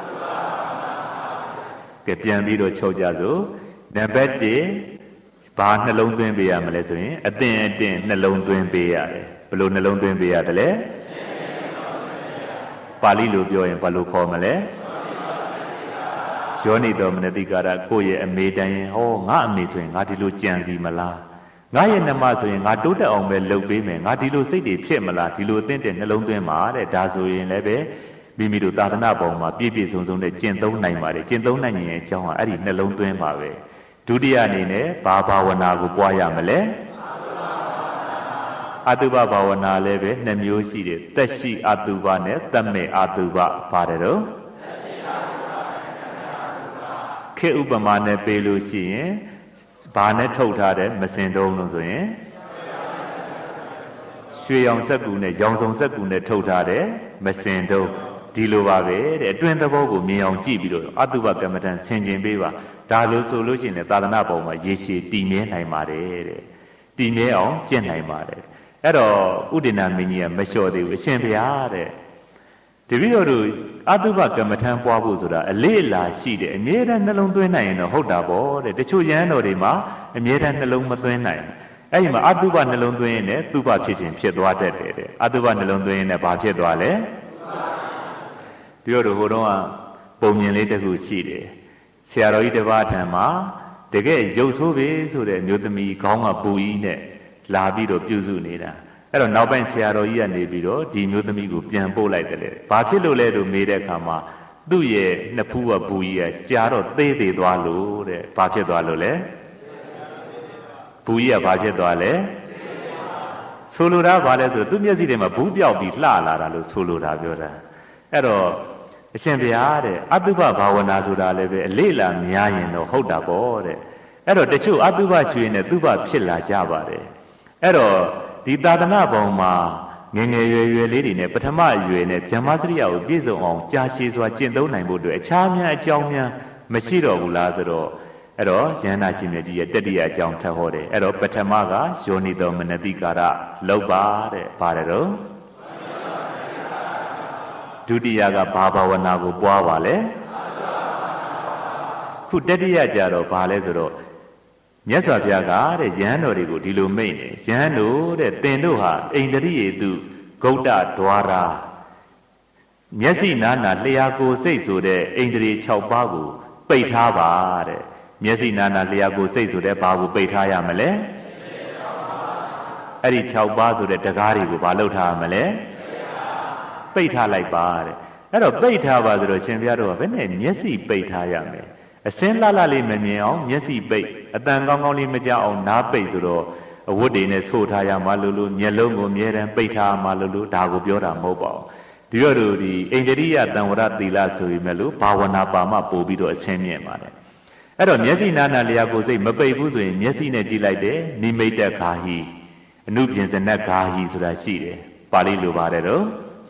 ကဲပြန်ပြီးတော့ချုပ်ကြစို့နံပါတ်1ဘာနှလုံးသွင်းပေးရမလဲဆိုရင်အသင်အတင်နှလုံးသွင်းပေးရတယ်ဘယ်လိုနှလုံးသွင်းပေးရတယ်လဲပါဠိလိုပြောရင်ဘာလို့ခေါ်မလဲယောနိတော်မနတိကာရကိုယ့်ရဲ့အမေတိုင်းရင်ဟောငါအမေဆိုရင်ငါဒီလိုကြံစီမလားငါရဲ့နှမဆိုရင်ငါတိုးတက်အောင်ပဲလုပ်ပေးမယ်ငါဒီလိုစိတ်တွေဖြစ်မလားဒီလိုအသင့်တဲ့နှလုံးသွင်းပါတဲ့ဒါဆိုရင်လည်းပဲမိမိတို့သာသနာ့ဘောင်မှာပြည့်ပြည့်စုံစုံနဲ့ကျင့်သုံးနိုင်ပါတယ်ကျင့်သုံးနိုင်ရင်အကြောင်းဟာအဲ့ဒီနှလုံးသွင်းပါပဲဒုတိယအနေနဲ့ဘာဘာဝနာကိုပွားရမလဲအတုပဘာဝနာလည်းပဲ2မျိုးရှိတယ်သက်ရှိအတုပနဲ့သက်မဲ့အတုပပါတယ်တော့ခေဥပမာနဲ့ပေးလို့ရှိရင်ဘာနဲ့ထုတ်ထားတဲ့မစင်တုံးလို့ဆိုရင်ရွှေရောင်စက်ကူနဲ့ရောင်စုံစက်ကူနဲ့ထုတ်ထားတဲ့မစင်တုံးဒီလိုပါပဲတဲ့အတွင်းသဘောကိုမြင်အောင်ကြည့်ပြီးတော့အတုပကမ္မဋ္ဌာန်းဆင်ခြင်ပေးပါဒါလို့ဆိုလို့ရှိရင်သာသနာ့ဘုံမှာရေရှည်တည်မြဲနိုင်ပါတယ်တဲ့တည်မြဲအောင်ကျင့်နိုင်ပါတယ်အဲ့တော့ဥဒိဏမင်းကြီးကမလျှော့သေးဘူးအရှင်ဘုရားတဲ့တပည့်တော်တို့အတုပကမ္မဋ္ဌာန်းပွားဖို့ဆိုတာအလေးအလာရှိတယ်အမြဲတမ်းနှလုံးသွင်းနိုင်ရင်တော့ဟုတ်တာပေါ့တဲ့တချို့ယဟန်တော်တွေမှာအမြဲတမ်းနှလုံးမသွင်းနိုင်အဲ့ဒီမှာအတုပနှလုံးသွင်းရင်လည်းတုပဖြစ်ခြင်းဖြစ်သွားတတ်တယ်တဲ့အတုပနှလုံးသွင်းရင်လည်းဘာဖြစ်သွားလဲပြောတော့ဟိုတုန်းကပုံမြင်လေးတစ်ခုရှိတယ်ဆရာတော်ကြီးတစ်ပါးထံမှာတကယ်ရုပ်ဆိုးပဲဆိုတဲ့မျိုးသမီးခေါင်းကပူကြီးနဲ့လာပြီးတော့ပြုစုနေတာအဲ့တော့နောက်ပိုင်းဆရာတော်ကြီးကနေပြီးတော့ဒီမျိုးသမီးကိုပြန်ပို့လိုက်တယ်လေဘာဖြစ်လို့လဲလို့မေးတဲ့အခါမှာသူ့ရဲ့နှစ်ဖူးကဘူကြီးကကြားတော့သေးသေးသွားလို့တဲ့ဘာဖြစ်သွားလို့လဲဘူကြီးကဘာဖြစ်သွားလဲဆိုလိုတာဘာလဲဆိုသူ့မျက်စိထဲမှာဘူးပြောက်ပြီးလှလာတာလို့ဆိုလိုတာပြောတာအဲ့တော့အရှင်ဘုရားတဲ့အတုပဘာဝနာဆိုတာလည်းပဲအလေးလာများရင်တော့ဟုတ်တာပေါ့တဲ့အဲ့တော့တချို့အတုပရွှေနဲ့တုပဖြစ်လာကြပါတယ်အဲ့တော့ဒီသာသနာ့ဘောင်မှာငယ်ငယ်ရွယ်ရွယ်လေးတွေနဲ့ပထမအရွယ်နဲ့ဗြဟ္မစရိယကိုပြည့်စုံအောင်ကြာရှည်စွာကျင့်သုံးနိုင်ဖို့အတွက်အခြားများအကြောင်းများမရှိတော့ဘူးလားဆိုတော့အဲ့တော့ယန္နာရှင်မြတ်ကြီးရဲ့တတိယအကြောင်းထပ်ဟောတယ်အဲ့တော့ပထမကယောနိတော်မနတိကာရလောက်ပါတဲ့ပါတယ်တော့ဒုတိယကဘာဘာဝနာကိုပွားပါလဲခုတတိယကြတော့ဘာလဲဆိုတော့မြတ်စွာဘုရားကတဲ့ယဟန်တော်တွေကိုဒီလိုမိန့်တယ်ယဟန်တို့တဲ့သင်တို့ဟာအိန္ဒြိယေတုဂௌတဒွါရာမျက်စိနာနာလျှာကိုယ်စိတ်ဆိုတဲ့ဣန္ဒြေ6ပါးကိုပိတ်ထားပါတဲ့မျက်စိနာနာလျှာကိုယ်စိတ်ဆိုတဲ့ဘာကိုပိတ်ထားရမလဲအဲ့ဒီ6ပါးဆိုတဲ့တကားတွေကိုဘာလုပ်ထားရမလဲပိတ်ထားလိုက်ပါတဲ့အဲ့တော့ပိတ်ထားပါဆိုတော့ရှင်ဘုရားတို့ကဘယ်နဲ့မျက်စိပိတ်ထားရမလဲအစင်းလှလှလေးမမြင်အောင်မျက်စိပိတ်အတန်ကောင်းကောင်းလေးမကြောက်အောင်နားပိတ်ဆိုတော့အဝတ်တွေနဲ့ဆိုးထားရမှလို့မျက်လုံးကိုအမြဲတမ်းပိတ်ထားမှလို့ဒါကိုပြောတာမဟုတ်ပါဘူးဒီတော့ဒီအိန္ဒြိယတံဝရသီလဆိုပြီးမဲ့လို့ဘာဝနာပါမှပို့ပြီးတော့အစင်းမြင်ပါတယ်အဲ့တော့မျက်စိနာနာလျှာကိုယ်စိတ်မပိတ်ဘူးဆိုရင်မျက်စိနဲ့ကြည့်လိုက်တယ်နိမိတ်တဂါဟိအနုပြင်စနဂါဟိဆိုတာရှိတယ်ပါဠိလိုပါတယ်တော့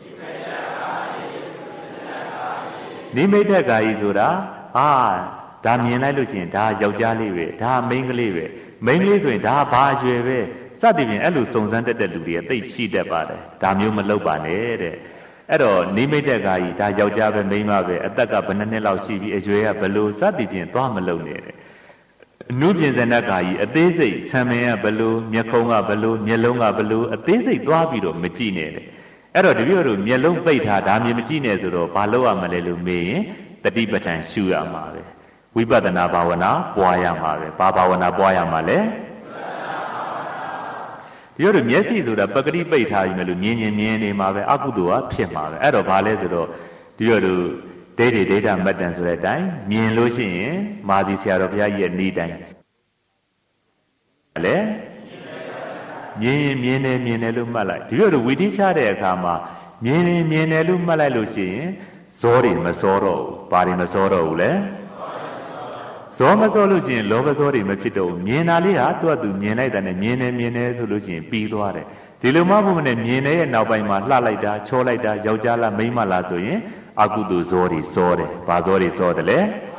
နိမိတ်တဂါဟိဆိုတာဒါမြင်လိုက်လို့ရှိရင်ဒါယောက်ျားလေးပဲဒါမိန်းကလေးပဲမိန်းကလေးဆိုရင်ဒါဘာအရွယ်ပဲစသည်ဖြင့်အဲ့လိုစုံစမ်းတတ်တဲ့လူတွေကသိရှိတတ်ပါတယ်ဒါမျိုးမလုပ်ပါနဲ့တဲ့အဲ့တော့နိမိတ်တဂါဟိဒါယောက်ျားပဲမိန်းမပဲအသက်ကဘယ်နှစ်လောက်ရှိပြီးအရွယ်ကဘယ်လိုစသည်ဖြင့်သွားမလုပ်နဲ့တဲ့အနုပြင်စနဂါဟိအသေးစိတ်ဆံမင်ကဘယ်လိုမျက်ခုံးကဘယ်လိုမျက်လုံးကဘယ်လိုအသေးစိတ်သွားပြီးတော့မကြည့်နဲ့တဲ့အဲ့တော့တပည့်တို့မျက်လုံးပိတ်ထားဒါမြင်မကြည့်နဲ့ဆိုတော့ဘာလုပ်ရမလဲလို့မေးရင်တတိပဋ္ဌာန်ရှုရမှာပဲဝိပဿနာဘာဝနာပွားရမှာပဲဘာဘာဝနာပွားရမှာလဲဒီလိုမျက်စိဆိုတာပကတိပိတ်ထားပြီမယ်လို့မြင်နေမှာပဲအကုသိုလ်ကဖြစ်မှာပဲအဲ့တော့ဘာလဲဆိုတော့ဒီလိုဒိဋ္ဌိဒိဋ္ဌမတ္တန်ဆိုတဲ့အတိုင်းမြင်လို့ရှိရင်မာသီဆရာတော်ဘုရားကြီးရဲ့ဤတိုင်းလေမြင်တယ်လို့မှတ်လိုက်ဒီလိုဝီတိချတဲ့အခါမှာမြင်တယ်လို့မှတ်လိုက်လို့ရှိရင်ဇောတွေမစောတော့ဘူးဘာတွေမစောတော့ဘူးလဲဇောမစောလို့ရှိရင်လောဘဇောတွေမဖြစ်တော့ဘူးမြင်တာလေးဟာသူမြင်လိုက်တာနဲ့မြင်တယ်ဆိုလို့ရှိရင်ပြီးသွားတယ်ဒီလိုမှမဟုတ်နဲ့မြင်တဲ့နောက်ပိုင်းမှာလှလိုက်တာချောလိုက်တာယောက်ျားလားမိန်းမလားဆိုရင်အကုသိုလ်ဇောတွေစောတယ်ဘာဇောတွေစောတယ်လဲ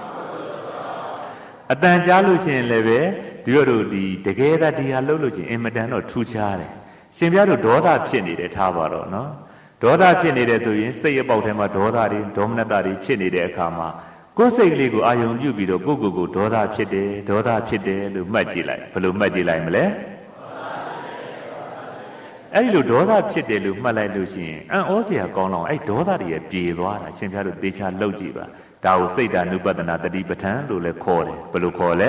အတန်ကြားလို့ရှိရင်လည်းပဲဒီတို့တကယ်တည်းဟာလှုပ်လို့ရှိရင်အင်မတန်တော့ထူးခြားတယ်ရှင်ပြတို့ဒေါသဖြစ်နေတယ်ထားပါတော့နော်ဒေါသဖြစ်နေတယ်ဆိုရင်စိတ်အပေါက်ထဲမှာဒေါသတွေဒေါမနတတွေဖြစ်နေတဲ့အခါမှာကိုယ်စိတ်ကလေးကိုအာယုံပြုပြီးတော့ကိုယ်ဒေါသဖြစ်တယ်လို့မှတ်ကြည့်လိုက်ဘယ်လိုမှတ်ကြည့်လိုက်မလဲအဲ့ဒီလိုဒေါသဖြစ်တယ်လို့မှတ်လိုက်လို့ရှိရင်အံ့ဩစရာကောင်းတော့အဲ့ဒေါသတွေရဲ့ပြေသွားတာရှင်ပြတို့သေချာလှုပ်ကြည့်ပါဒါကိုစိတ်ဓာနုပဒနာတတိပဋ္ဌာန်လို့လည်းခေါ်တယ်ဘယ်လိုခေါ်လဲ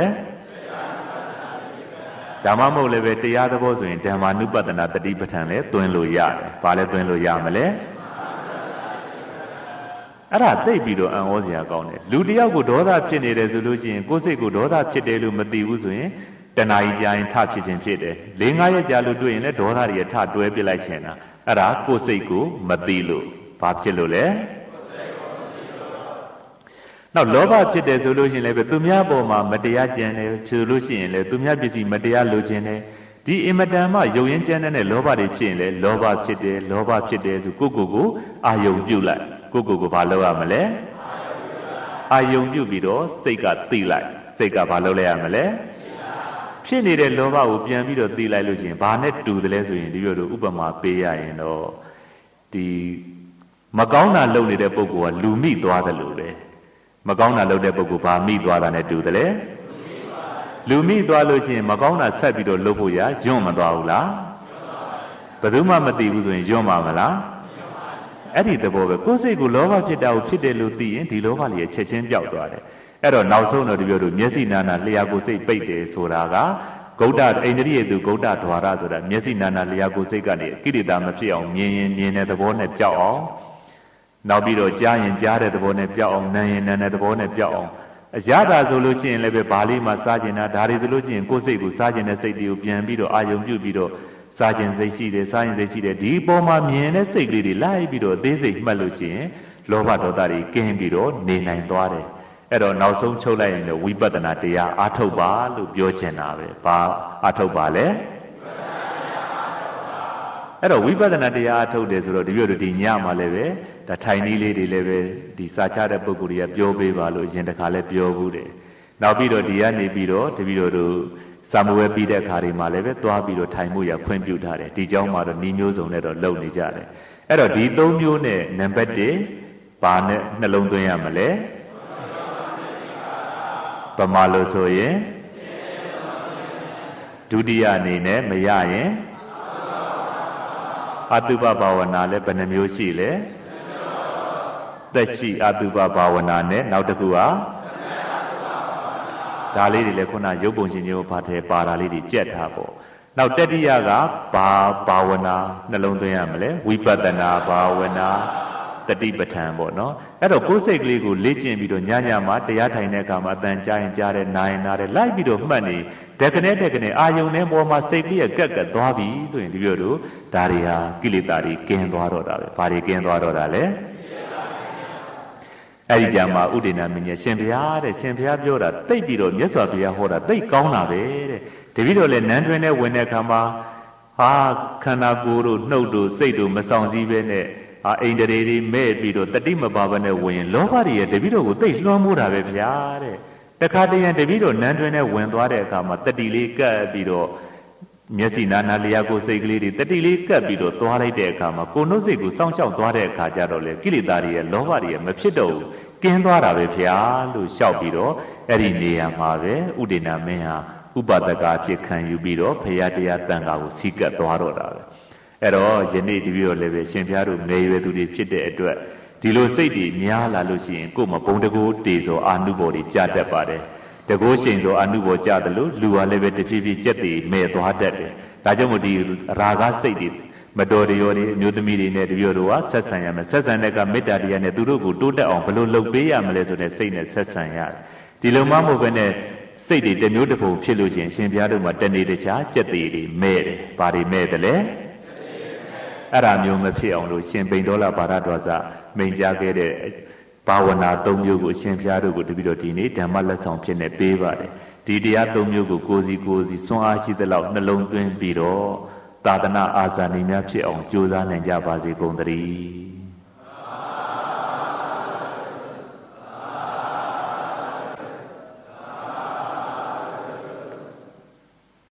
ဓမ္မမဟုတ်လည်းပဲတရားသဘောဆိုရင်ဓမ္မာနုပဒနာတတိပဋ္ဌာန်လည်းသွင်းလို့ရတယ်ဘာလဲသွင်းလို့ရမလဲအဲ့ဒါသိပြီးတော့အံ့ဩစရာကောင်းတယ်လူတယောက်ကိုဒေါသဖြစ်နေတယ်ဆိုလို့ရှိရင်ကိုယ်စိတ်ကိုဒေါသဖြစ်တယ်လို့မသိဘူးဆိုရင်တဏှာကြီးကြာရင်ထဖြစ်ခြင်းဖြစ်တယ်၄-၅ ရက်ကြာလို့တွေ့ရင်လည်းဒေါသတွေထတွဲပြလိုက်ခြင်းတာအဲ့ဒါကိုယ်စိတ်ကိုမသိလို့ဘာဖြစ်လို့လဲနောက်လောဘဖြစ်တယ်ဆိုလို့ရှိရင်လည်းသူများပေါ်မှာမတရားကြံတယ်ဆိုလို့ရှိရင်လည်းသူများပစ္စည်းမတရားလိုချင်တယ်ဒီအင်မတန်မှယုံရင်ကြမ်းတဲ့လောဘတွေဖြစ်ရင်လည်းလောဘဖြစ်တယ်ဆိုကိုအာယုံပြုတ်လိုက်ကိုဘာလုပ်ရမလဲအာယုံပြုတ်ပြီးတော့စိတ်ကသိလိုက်စိတ်ကဘာလုပ်လိုက်ရမလဲဖြစ်နေတဲ့လောဘကိုပြန်ပြီးတော့သိလိုက်လို့ရှိရင်ဘာနဲ့တူတယ်လဲဆိုရင်ဒီလိုဥပမာပေးရရင်တော့ဒီမကောင်းတာလုပ်နေတဲ့ပုဂ္ဂိုလ်ကလူမိသွားတယ်လို့ပဲမကောင်းတာလုပ်တဲ့ပုဂ္ဂိုလ်ဘာမိသွားတာနဲ့တူတယ်လဲလူမိသွားလို့ရှိရင်မကောင်းတာဆက်ပြီးတော့လုပ်ဖို့ရယွန့်မသွားဘူးလားဘယ်သူမှမသိဘူးဆိုရင်ယွန့်ပါမလားအဲ့ဒီသဘောပဲကိုယ်စိတ်ကိုလောဘဖြစ်တာကိုဖြစ်တယ်လို့သိရင်ဒီလောဘလေးချက်ချင်းပြောက်သွားတယ်အဲ့တော့နောက်ဆုံးတော့ဒီပြောလို့မျက်စိနာနာလျှာကိုယ်စိတ်ပိတ်တယ်ဆိုတာကဂௌတအိန္ဒြိယသူဂௌတဓဝါရဆိုတာမျက်စိနာနာလျှာကိုယ်စိတ်ကနေကိရိတာမဖြစ်အောင်မြင်တဲ့သဘောနဲ့ပြောက်အောင်နောက်ပြီးတော့ကြားရင်ကြားတဲ့သဘောနဲ့ပြောက်အောင်နားရင်နားတဲ့သဘောနဲ့ပြောက်အောင်အရသာဆိုလို့ရှိရင်လည်းပဲဘာလေးမှစားကျင်တာဒါတွေဆိုလို့ရှိရင်ကိုယ်စိတ်ကိုစားကျင်တဲ့စိတ်တွေကိုပြန်ပြီးတော့အာယုံပြုပြီးတော့စားကျင်စိတ်ရှိတယ်စားရင်စိတ်ရှိတယ်ဒီပေါ်မှာမြင်တဲ့စိတ်ကလေးတွေလိုက်ပြီးတော့အသေးစိတ်မှတ်လို့ရှိရင်လောဘဒေါသတွေကင်းပြီးတော့နေနိုင်သွားတယ်အဲ့တော့နောက်ဆုံးချုပ်လိုက်ရင်ဝိပဿနာတရားအားထုတ်ပါလို့ပြောချင်တာပဲဘာအားထုတ်ပါလဲအဲ့တော့ဝိပဿနာတရားအားထုတ်တယ်ဆိုတော့ဒီညမှာလည်းပဲဒါထိုင်နည်းလေးတွေလည်းပဲဒီစာချတဲ့ပုဂ္ဂိုလ်တွေကပြောပေးပါလို့အရင်တခါလည်းပြောဘူးတယ်နောက်ပြီးတော့ဒီကနေပြီးတော့တပည့်တော်တို့စာမဝဲပြီးတဲ့အခါတွေမှာလည်းပဲသွားပြီးတော့ထိုင်မှုရဖွင့်ပြထားတယ်ဒီเจ้าမှာတော့ဤမျိုးစုံနဲ့တော့လုပ်နေကြတယ်အဲ့တော့ဒီ၃မျိုးနဲ့နံပါတ်1ဘာနဲ့နှလုံးသွင်းရမလဲပမာလို့ဆိုရင်ဒုတိယအနေနဲ့မရရင်အတုပဘာဝနာလည်းဘယ်နှမျိုးရှိလဲသက်ရှိအတုပဘာဝနာနဲ့နောက်တစ်ခုဟာဒါလေးတွေလည်းခုနရုပ်ပုံရှင်ချင်းကိုဘာထဲပါတာလေးတွေကြက်ထားပေါ့နောက်တတိယကဘာဝနာနှလုံးသွင်းရမလဲဝိပဿနာဘာဝနာတတိပဋ္ဌာန်ပေါ့နော်အဲ့တော့ကိုယ်စိတ်ကလေးကိုလေ့ကျင့်ပြီးတော့ညမှာတရားထိုင်တဲ့အခါမှာအတန်ကြားရင်ကြားတယ်နားရင်နားတယ်လိုက်ပြီးတော့မှတ်နေတက္ကနဲ့အာယုန်နဲ့ပေါ်မှာစိတ်ကလေးကက်ကက်သွားပြီဆိုရင်ဒီလိုတို့ဒါတွေဟာကိလေသာတွေကင်းသွားတော့တာပဲဘာတွေကင်းသွားတော့တာလဲအဲ့ဒီကြမှာဥဒိဏမင်းကြီးရှင်ဘုရားတဲ့ရှင်ဘုရားပြောတာတိတ်ပြီးတော့မြတ်စွာဘုရားဟောတာတိတ်ကောင်းတာပဲတဲ့တပည့်တော်လည်းနန်းတွင်နဲ့ဝင်တဲ့အခါမှာဟာခန္ဓာကိုယ်တို့နှုတ်တို့စိတ်တို့မဆောင်စည်းပဲနဲ့အိန္ဒြေတွေမဲ့ပြီးတော့တတိမပါဘဲနဲ့ဝင်ရင်လောဘတွေရဲ့တပည့်တော်ကိုတိတ်လွှမ်းမိုးတာပဲဗျာတဲ့တခါတရံတပည့်တော်နန်းတွင်နဲ့ဝင်သွားတဲ့အခါမှာတတိလေးကပ်ပြီးတော့မျက်စိနာနာလျာကိုစိတ်ကလေးတွေတတိလေးကပ်ပြီးတော့သွားလိုက်တဲ့အခါမှာကိုယ်နှုတ်စိတ်ကိုစောင့်ရှောက်သွားတဲ့အခါကျတော့လေကိလေသာတွေရဲ့လောဘတွေရဲ့မဖြစ်တော့ဘူးကင်းသွားတာပဲဗျာလို့လျှောက်ပြီးတော့အဲ့ဒီနေရာမှာပဲဥဒိဏမင်းဟာဥပဒကအဖြစ်ခံယူပြီးတော့ဘုရားတရားတန်ခါကိုစီးကပ်သွားတော့တာပဲအဲ့တော့ယနေ့တပည့်တော်လည်းပဲရှင်ဘုရားတို့ငယ်ရွယ်သူတွေဖြစ်တဲ့အတွက်ဒီလိုစိတ်တွေများလာလို့ရှိရင်ကိုယ်မပုံတကိုးတေစောအာနုဘော်တွေကြာတတ်ပါတယ်တကိုးရှိန်စောအာနုဘော်ကြာတယ်လို့လူဟာလည်းပဲတဖြည်းဖြည်းကြက်တွေမဲ့သွားတတ်တယ်ဒါကြောင့်မို့ဒီရာဂစိတ်တွေမတော်တရောတွေအမျိုးသမီးတွေနဲ့တပည့်တော်ကဆက်ဆံရမယ်ဆက်ဆံတဲ့ကမေတ္တာတရားနဲ့သူတို့ကိုတိုးတက်အောင်ဘယ်လိုလုပ်ပေးရမလဲဆိုတဲ့စိတ်နဲ့ဆက်ဆံရတယ်ဒီလိုမှမဟုတ်ဘဲနဲ့စိတ်တွေတစ်မျိုးတစ်ပုံဖြစ်လို့ရှိရင်ရှင်ဘုရားတို့မှာတနေ့တခြားကြက်တွေမဲ့တယ်ဘာတွေမဲ့တယ်လဲအဲ့ဒါမျိုးမဖြစ်အောင်လို့ရှင်ပိန်တော်လာဘာရတော်စမိန်ကြားခဲ့တဲ့ဘာဝနာ၃မျိုးကိုရှင်ဘုရားတို့ကိုတပည့်တော်ဒီနေ့ဓမ္မလက်ဆောင်ဖြစ်နေပေးပါတယ်ဒီတရား၃မျိုးကိုကိုယ်စီစွမ်းအားရှိသလောက်နှလုံးသွင်းပြီးတော့သာသနာအာဇာနည်များဖြစ်အောင်ကြိုးစားနိုင်ကြပါစေကုန်သတည်း